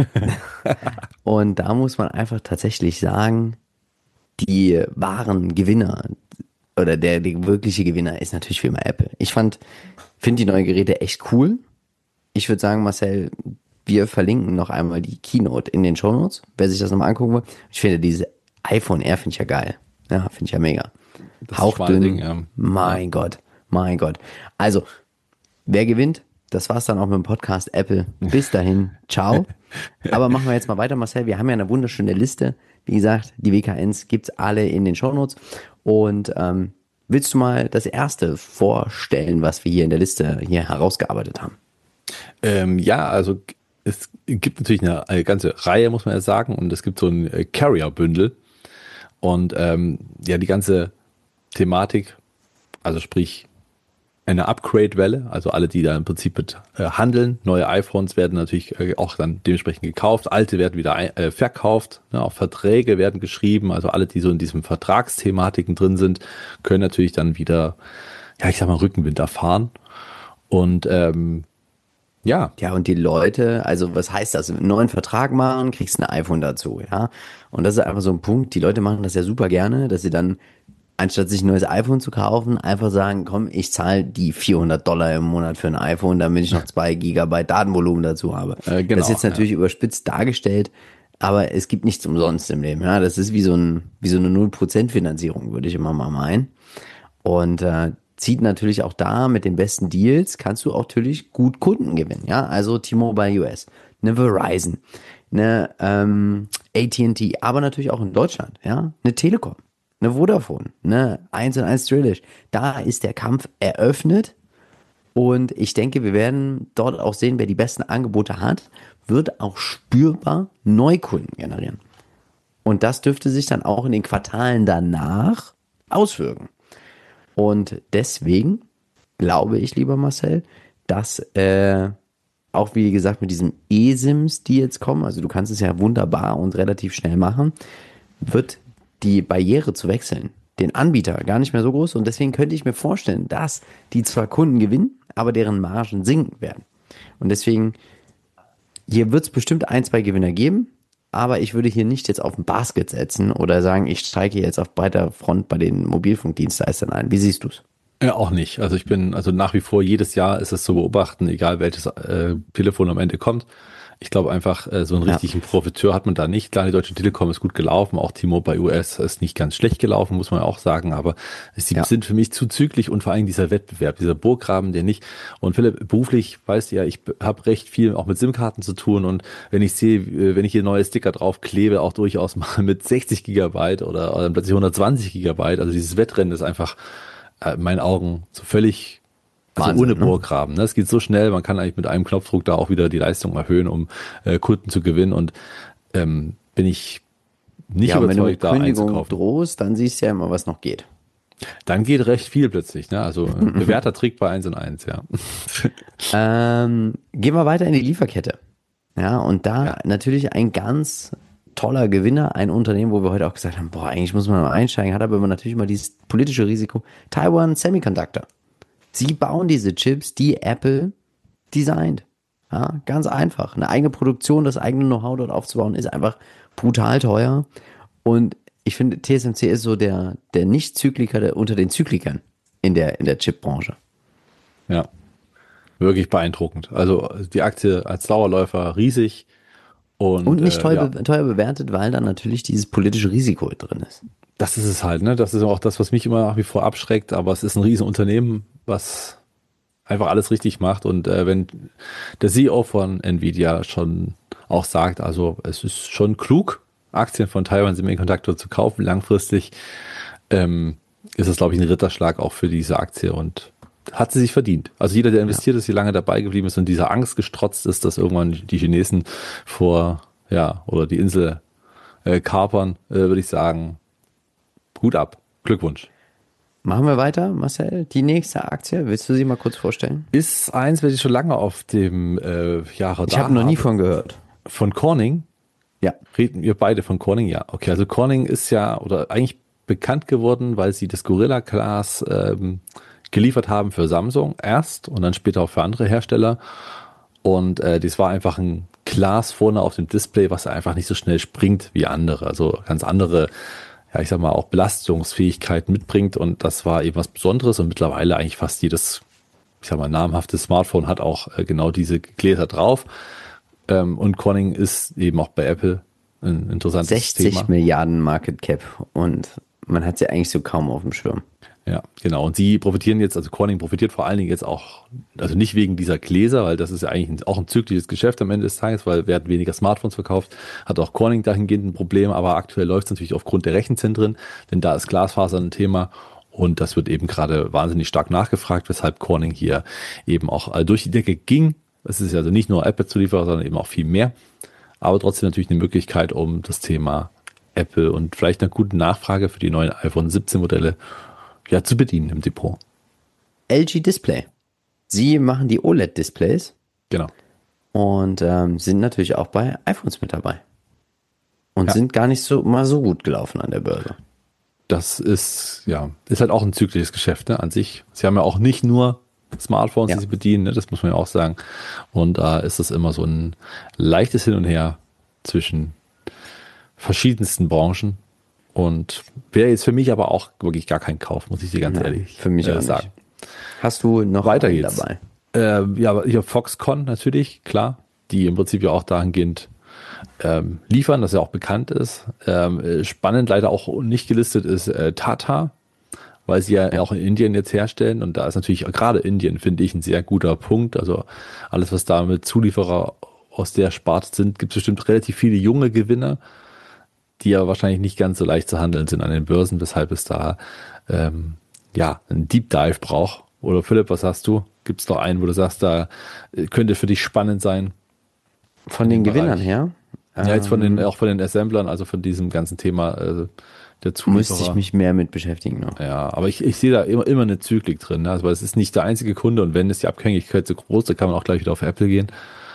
B: Und da muss man einfach tatsächlich sagen, die wahren Gewinner oder der, der wirkliche Gewinner ist natürlich wie immer Apple. Ich fand, finde die neuen Geräte echt cool. Ich würde sagen, Marcel, wir verlinken noch einmal die Keynote in den Shownotes, wer sich das nochmal angucken will. Ich finde diese iPhone Air finde ich ja geil. Ja, finde ich ja mega.
C: Das
B: Hauchdünn.
C: Ding, ja.
B: Mein ja. Gott, mein Gott. Also, wer gewinnt? Das war's dann auch mit dem Podcast Apple. Bis dahin, ciao. Aber machen wir jetzt mal weiter, Marcel. Wir haben ja eine wunderschöne Liste. Wie gesagt, die W K Ns gibt's alle in den Shownotes. Und ähm, willst du mal das erste vorstellen, was wir hier in der Liste hier herausgearbeitet haben?
C: Ähm, ja, also es gibt natürlich eine, eine ganze Reihe, muss man ja sagen. Und es gibt so ein äh, Carrier-Bündel. Und ähm, ja, die ganze Thematik, also sprich eine Upgrade-Welle, also alle, die da im Prinzip mit äh, handeln, neue iPhones werden natürlich äh, auch dann dementsprechend gekauft, alte werden wieder ein, äh, verkauft, ne, auch Verträge werden geschrieben, also alle, die so in diesen Vertragsthematiken drin sind, können natürlich dann wieder, ja, ich sag mal, Rückenwind erfahren. Und ähm, Ja.
B: Ja, und die Leute, also was heißt das? Einen neuen Vertrag machen, kriegst ein iPhone dazu, ja. Und das ist einfach so ein Punkt, die Leute machen das ja super gerne, dass sie dann, anstatt sich ein neues iPhone zu kaufen, einfach sagen, komm, ich zahle die vierhundert Dollar im Monat für ein iPhone, damit ich noch zwei Gigabyte Datenvolumen dazu habe.
C: Äh, genau,
B: das ist jetzt natürlich
C: ja.
B: überspitzt dargestellt, aber es gibt nichts umsonst im Leben, ja. Das ist wie so ein, wie so eine null Prozent Finanzierung, würde ich immer mal meinen. Und äh, zieht natürlich auch da mit den besten Deals, kannst du auch natürlich gut Kunden gewinnen. Ja, also T-Mobile U S, eine Verizon, eine ähm, A T und T, aber natürlich auch in Deutschland, ja, eine Telekom, eine Vodafone, eine eins und eins Drillisch. Da ist der Kampf eröffnet und ich denke, wir werden dort auch sehen, wer die besten Angebote hat, wird auch spürbar Neukunden generieren. Und das dürfte sich dann auch in den Quartalen danach auswirken. Und deswegen glaube ich, lieber Marcel, dass äh, auch wie gesagt mit diesen eSIMs, die jetzt kommen, also du kannst es ja wunderbar und relativ schnell machen, wird die Barriere zu wechseln, den Anbieter gar nicht mehr so groß. Und deswegen könnte ich mir vorstellen, dass die zwar Kunden gewinnen, aber deren Margen sinken werden. Und deswegen, hier wird es bestimmt ein, zwei Gewinner geben, aber ich würde hier nicht jetzt auf ein Basket setzen oder sagen, ich steige jetzt auf breiter Front bei den Mobilfunkdienstleistern ein. Wie siehst du es?
C: Ja, auch nicht. Also ich bin, also nach wie vor, jedes Jahr ist es zu beobachten, egal welches äh, Telefon am Ende kommt. Ich glaube einfach, äh, so einen richtigen ja. Profiteur hat man da nicht. Klar, die Deutsche Telekom ist gut gelaufen, auch T-Mobile U S ist nicht ganz schlecht gelaufen, muss man auch sagen, aber sie ja. sind für mich zu zügig und vor allem dieser Wettbewerb, dieser Burggraben, der nicht, und Philipp, beruflich, weißt du ja, ich habe recht viel auch mit SIM-Karten zu tun und wenn ich sehe, wenn ich hier neue Sticker drauf klebe, auch durchaus mal mit sechzig Gigabyte oder, oder plötzlich hundertzwanzig Gigabyte, also dieses Wettrennen ist einfach äh, in meinen Augen so völlig Also Wahnsinn, ohne Bohrgraben. Ne? Es geht so schnell, man kann eigentlich mit einem Knopfdruck da auch wieder die Leistung erhöhen, um äh, Kunden zu gewinnen. Und ähm, bin ich nicht
B: ja,
C: überzeugt, da einzukaufen.
B: Wenn du mit Kündigung drohst, dann siehst du ja immer, was noch geht.
C: Dann geht recht viel plötzlich. Ne? Also äh, bewährter Trick bei eins und eins, ja.
B: ähm, gehen wir weiter in die Lieferkette. Ja, und da ja. natürlich ein ganz toller Gewinner, ein Unternehmen, wo wir heute auch gesagt haben, boah, eigentlich muss man mal einsteigen, hat aber immer natürlich immer dieses politische Risiko. Taiwan Semiconductor. Sie bauen diese Chips, die Apple designt. Ja, ganz einfach. Eine eigene Produktion, das eigene Know-how dort aufzubauen, ist einfach brutal teuer. Und ich finde, T S M C ist so der, der Nicht-Zykliker der, unter den Zyklikern in der, in der Chip-Branche.
C: Ja, wirklich beeindruckend. Also die Aktie als Dauerläufer riesig. Und,
B: und nicht
C: äh,
B: teuer,
C: ja.
B: be- teuer bewertet, weil dann natürlich dieses politische Risiko drin ist.
C: Das ist es halt, ne? Das ist auch das, was mich immer nach wie vor abschreckt, aber es ist ein Riesenunternehmen, was einfach alles richtig macht. Und äh, wenn der C E O von Nvidia schon auch sagt, also es ist schon klug, Aktien von Taiwan Semiconductor zu kaufen, langfristig, ähm, ist es, glaube ich, ein Ritterschlag auch für diese Aktie und hat sie sich verdient. Also jeder, der investiert ja. ist, hier lange dabei geblieben ist und dieser Angst gestrotzt ist, dass irgendwann die Chinesen vor, ja, oder die Insel äh, kapern, äh, würde ich sagen, Hut ab. Glückwunsch.
B: Machen wir weiter, Marcel. Die nächste Aktie, willst du sie mal kurz vorstellen?
C: Ist eins, was ich schon lange auf dem äh, ja, Radar
B: Ich habe noch nie von gehört.
C: Von Corning?
B: Ja.
C: Reden wir beide von Corning? Ja. Okay, also Corning ist ja, oder eigentlich bekannt geworden, weil sie das Gorilla Glas ähm, geliefert haben für Samsung erst und dann später auch für andere Hersteller. Und äh, das war einfach ein Glas vorne auf dem Display, was einfach nicht so schnell springt wie andere. Also ganz andere, ja, ich sag mal, auch Belastungsfähigkeit mitbringt und das war eben was Besonderes und mittlerweile eigentlich fast jedes, ich sag mal, namhaftes Smartphone hat auch äh, genau diese Gläser drauf ähm, und Corning ist eben auch bei Apple ein interessantes
B: sechzig
C: Thema.
B: Milliarden Market Cap und man hat sie eigentlich so kaum auf dem Schirm.
C: Ja, genau. Und sie profitieren jetzt, also Corning profitiert vor allen Dingen jetzt auch, also nicht wegen dieser Gläser, weil das ist ja eigentlich ein, auch ein zyklisches Geschäft am Ende des Tages, weil werden weniger Smartphones verkauft, hat auch Corning dahingehend ein Problem, aber aktuell läuft es natürlich aufgrund der Rechenzentren, denn da ist Glasfaser ein Thema und das wird eben gerade wahnsinnig stark nachgefragt, weshalb Corning hier eben auch durch die Decke ging. Es ist also nicht nur Apple-Zulieferer, sondern eben auch viel mehr, aber trotzdem natürlich eine Möglichkeit, um das Thema Apple und vielleicht eine gute Nachfrage für die neuen iPhone siebzehn Modelle ja, zu bedienen im Depot.
B: L G Display. Sie machen die O L E D-Displays.
C: Genau.
B: Und ähm, sind natürlich auch bei iPhones mit dabei. Und
C: ja.
B: sind gar nicht so mal so gut gelaufen an der Börse.
C: Das ist, ja, ist halt auch ein zyklisches Geschäft, ne, an sich. Sie haben ja auch nicht nur Smartphones,
B: Ja.
C: die sie bedienen, ne? Das muss man ja auch sagen. Und da ist es immer so ein leichtes Hin und Her zwischen verschiedensten Branchen. Und wäre jetzt für mich aber auch wirklich gar kein Kauf, muss ich dir ganz
B: Nein,
C: ehrlich
B: für mich
C: äh,
B: auch nicht.
C: sagen.
B: Hast du noch
C: Weiter
B: einen
C: geht's.
B: dabei?
C: Äh, ja, aber ich habe Foxconn natürlich, klar, die im Prinzip ja auch dahingehend ähm, liefern, dass er auch bekannt ist. Ähm, äh, spannend leider auch nicht gelistet ist äh, Tata, weil sie ja auch in Indien jetzt herstellen und da ist natürlich gerade Indien, finde ich, ein sehr guter Punkt. Also alles, was da mit Zulieferer aus der Sparte sind, gibt es bestimmt relativ viele junge Gewinner, die ja wahrscheinlich nicht ganz so leicht zu handeln sind an den Börsen, weshalb es da ähm, ja einen Deep Dive braucht. Oder Philipp, was hast du? Gibt es noch einen, wo du sagst, da äh, könnte für dich spannend sein?
B: Von den
C: Bereich.
B: Gewinnern her?
C: Ja, jetzt von den,
B: Ähm,
C: auch von den Assemblern, also von diesem ganzen Thema äh, der Zulieferer.
B: Müsste ich mich mehr mit beschäftigen noch.
C: Ja, aber ich, ich sehe da immer, immer eine Zyklik drin, ne? Also, weil es ist nicht der einzige Kunde und wenn ist die Abhängigkeit so groß, dann kann man auch gleich wieder auf Apple gehen.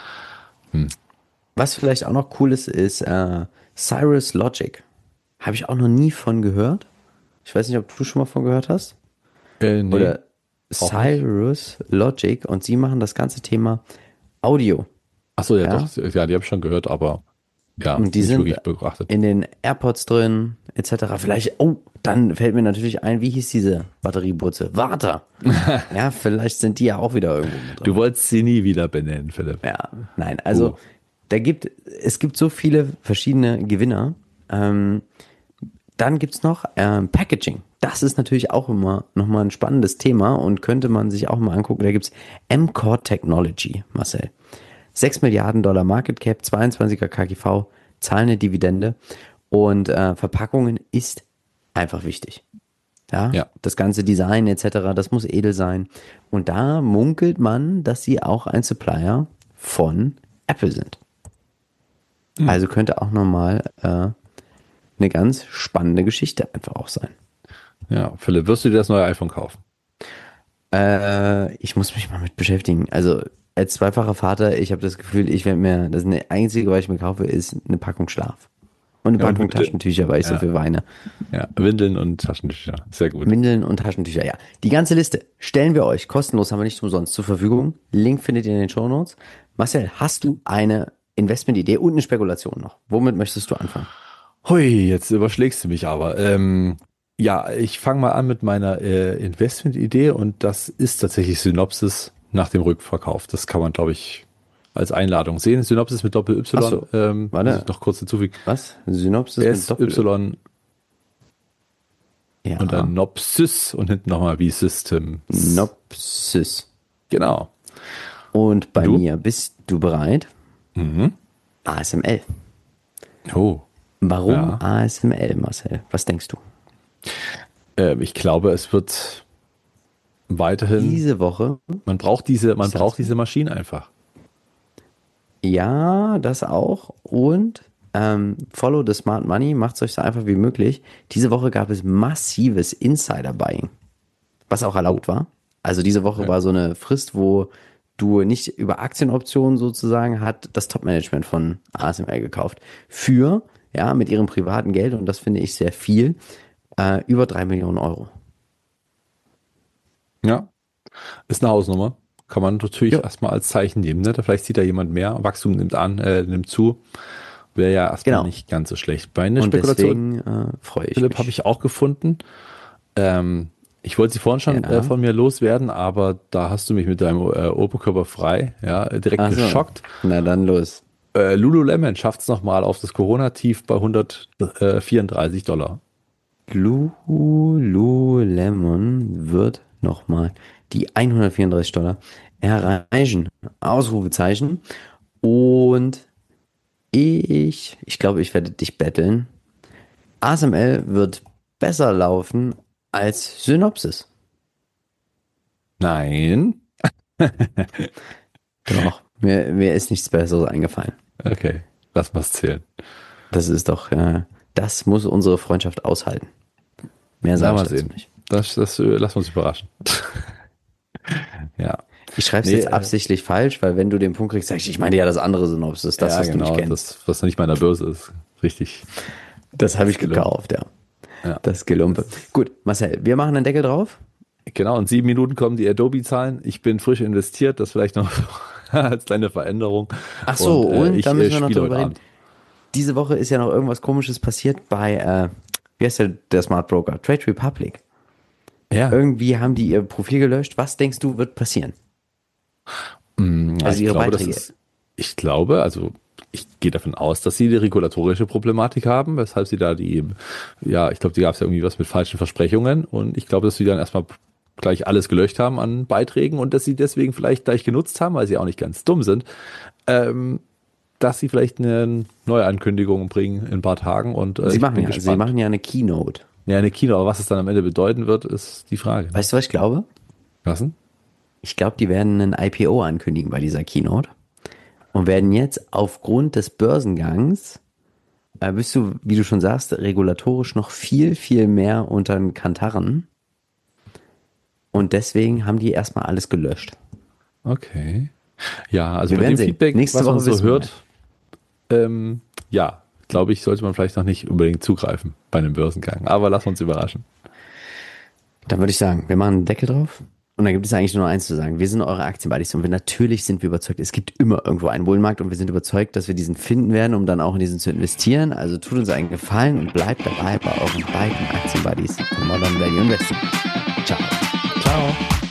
B: Was vielleicht auch noch cool ist, ist äh, Cirrus Logic. Habe ich auch noch nie von gehört. Ich weiß nicht, ob du schon mal von gehört hast.
C: Äh, nee.
B: Oder
C: auch
B: Cirrus Logic und sie machen das ganze Thema Audio.
C: Achso, ja,
B: Ja.
C: doch, ja, die habe ich schon gehört, aber ja,
B: Und die
C: nicht
B: sind
C: wirklich beobachtet.
B: in den AirPods drin, et cetera. Vielleicht, oh, dann fällt mir natürlich ein, wie hieß diese Batteriebutze? Warta. Ja, vielleicht sind die ja auch wieder irgendwo mit drin.
C: Du wolltest sie nie wieder benennen, Philipp.
B: Ja, nein, also
C: Oh.
B: da gibt, es gibt so viele verschiedene Gewinner. Ähm, dann gibt's noch ähm, Packaging. Das ist natürlich auch immer nochmal ein spannendes Thema und könnte man sich auch mal angucken. Da gibt's M-Core Technology, Marcel. sechs Milliarden Dollar Market Cap, zweiundzwanziger K G V, zahlen eine Dividende und äh, Verpackungen ist einfach wichtig. Ja,
C: Ja.
B: das ganze Design et cetera, das muss edel sein. Und da munkelt man, dass sie auch ein Supplier von Apple sind. Also könnte auch nochmal äh, eine ganz spannende Geschichte einfach auch sein.
C: Ja, Philipp, wirst du dir das neue iPhone kaufen?
B: Äh, ich muss mich mal mit beschäftigen. Also als zweifacher Vater, ich habe das Gefühl, ich werde mir, das einzige, was ich mir kaufe, ist eine Packung Schlaf. Und eine
C: Ja, und
B: Packung
C: bitte-
B: Taschentücher, weil ich so
C: Ja.
B: viel weine.
C: Ja, Windeln und Taschentücher. Sehr gut.
B: Windeln und Taschentücher, ja. Die ganze Liste stellen wir euch kostenlos, haben wir nicht umsonst zur Verfügung. Link findet ihr in den Shownotes. Marcel, hast du eine Investmentidee und eine Spekulation noch? Womit möchtest du anfangen?
C: Hui, jetzt überschlägst du mich aber. Ähm, ja, ich fange mal an mit meiner äh, Investmentidee und das ist tatsächlich Synopsys nach dem Rückverkauf. Das kann man, glaube ich, als Einladung sehen. Synopsys mit Doppel-Y.
B: Ach so,
C: ähm,
B: warte.
C: muss ich noch kurz hinzufügen.
B: Was? Synopsis mit Doppel-
C: S-Y
B: ja.
C: und dann Nopsys und hinten nochmal wie System.
B: Synopsis.
C: Genau.
B: Und bei
C: Du?
B: mir, bist du bereit?
C: Mhm.
B: A S M L.
C: Oh.
B: Warum
C: Ja.
B: A S M L, Marcel? Was denkst du?
C: Ähm, ich glaube, es wird weiterhin,
B: Diese Woche,
C: man braucht diese, man
B: Was sagst
C: braucht
B: du?
C: diese Maschinen einfach.
B: ja, das auch. Und ähm, Follow the Smart Money, macht es euch so einfach wie möglich. Diese Woche gab es massives Insider-Buying, was auch erlaubt war. Also diese Woche
C: Okay.
B: war so eine Frist, wo du nicht über Aktienoptionen sozusagen hat das Top-Management von A S M L gekauft. Für, ja, mit ihrem privaten Geld, und das finde ich sehr viel, äh, über drei Millionen Euro.
C: Ja. Ist eine Hausnummer. Kann man natürlich
B: Ja.
C: erstmal als Zeichen nehmen. Ne? Da vielleicht sieht da jemand mehr. Wachstum nimmt an, äh, nimmt zu. Wäre ja erstmal
B: Genau.
C: nicht ganz so schlecht. Bei einer
B: Und
C: Spekulation,
B: deswegen äh, freue ich
C: Philipp,
B: mich.
C: habe ich auch gefunden. Ähm, ich wollte sie vorhin schon
B: Ja.
C: äh, von mir loswerden, aber da hast du mich mit deinem äh, Oberkörper frei, ja, direkt
B: Ach so.
C: geschockt.
B: Na dann los.
C: Äh, Lululemon schafft es nochmal auf das Corona-Tief bei hundertvierunddreißig Dollar.
B: Lululemon wird nochmal die hundertvierunddreißig Dollar erreichen. Ausrufezeichen. Und ich, ich glaube, ich werde dich betteln. A S M L wird besser laufen als Synopsis.
C: Nein.
B: Doch, mir, mir ist nichts Besseres eingefallen.
C: Okay, lass mal's zählen.
B: Das ist doch, äh, das muss unsere Freundschaft aushalten. Mehr
C: Na,
B: sage
C: mal
B: ich dazu
C: sehen.
B: nicht.
C: Das, das äh, lassen wir uns überraschen. Ja.
B: Ich schreibe es
C: Nee,
B: jetzt
C: äh,
B: absichtlich falsch, weil wenn du den Punkt kriegst, sag ich, ich meine ja das andere Synopsis, das,
C: ja,
B: was
C: genau,
B: du nicht kennst.
C: das, was nicht mal in der Börse ist. Richtig.
B: Das habe ich
C: Gelumpe.
B: gekauft, ja.
C: Ja.
B: Das Gelumpe. Gut, Marcel, wir machen einen Deckel drauf.
C: Genau, in sieben Minuten kommen die Adobe-Zahlen. Ich bin frisch investiert, das vielleicht noch als kleine Veränderung.
B: Ach so, und,
C: äh,
B: und
C: ich,
B: da müssen wir
C: äh,
B: noch
C: spiele
B: drüber
C: heute
B: reden.
C: Abend.
B: Diese Woche ist ja noch irgendwas Komisches passiert bei, äh, wie heißt der, der Smart Broker? Trade Republic.
C: Ja,
B: Irgendwie haben die ihr Profil gelöscht. Was denkst du, wird passieren?
C: Mm,
B: Also
C: ich
B: ihre
C: glaube, das
B: Beiträge.
C: ist, ich glaube, also ich gehe davon aus, dass sie die regulatorische Problematik haben, weshalb sie da die, ja, ich glaube, die gab es ja irgendwie was mit falschen Versprechungen und ich glaube, dass sie dann erstmal gleich alles gelöscht haben an Beiträgen und dass sie deswegen vielleicht gleich genutzt haben, weil sie auch nicht ganz dumm sind, ähm, dass sie vielleicht eine neue Ankündigung bringen in ein paar Tagen und äh,
B: Sie
C: ich
B: machen
C: bin
B: ja, sie
C: gespannt.
B: machen ja eine Keynote.
C: Ja, eine Kino, aber was es dann am Ende bedeuten wird, ist die Frage.
B: Weißt du, was ich glaube?
C: Was denn?
B: Ich glaube, die werden ein I P O ankündigen bei dieser Keynote und werden jetzt aufgrund des Börsengangs, äh, bist du, wie du schon sagst, regulatorisch noch viel, viel mehr unter den Kantarren. Und deswegen haben die erstmal alles gelöscht.
C: Okay. Ja, also
B: Wir
C: bei
B: werden
C: dem
B: sehen.
C: Feedback,
B: Nächste
C: was
B: Woche
C: man so
B: wissen wir
C: hört, ähm, ja, glaube ich, sollte man vielleicht noch nicht unbedingt zugreifen bei einem Börsengang. Aber lass uns überraschen.
B: Dann würde ich sagen, wir machen einen Deckel drauf. Und dann gibt es eigentlich nur noch eins zu sagen. Wir sind eure Aktienbuddies und wir, natürlich sind wir überzeugt, es gibt immer irgendwo einen Bullenmarkt und wir sind überzeugt, dass wir diesen finden werden, um dann auch in diesen zu investieren. Also tut uns einen Gefallen und bleibt dabei bei euren beiden Aktienbuddies von Modern Value Investing. Ciao.
C: Ciao.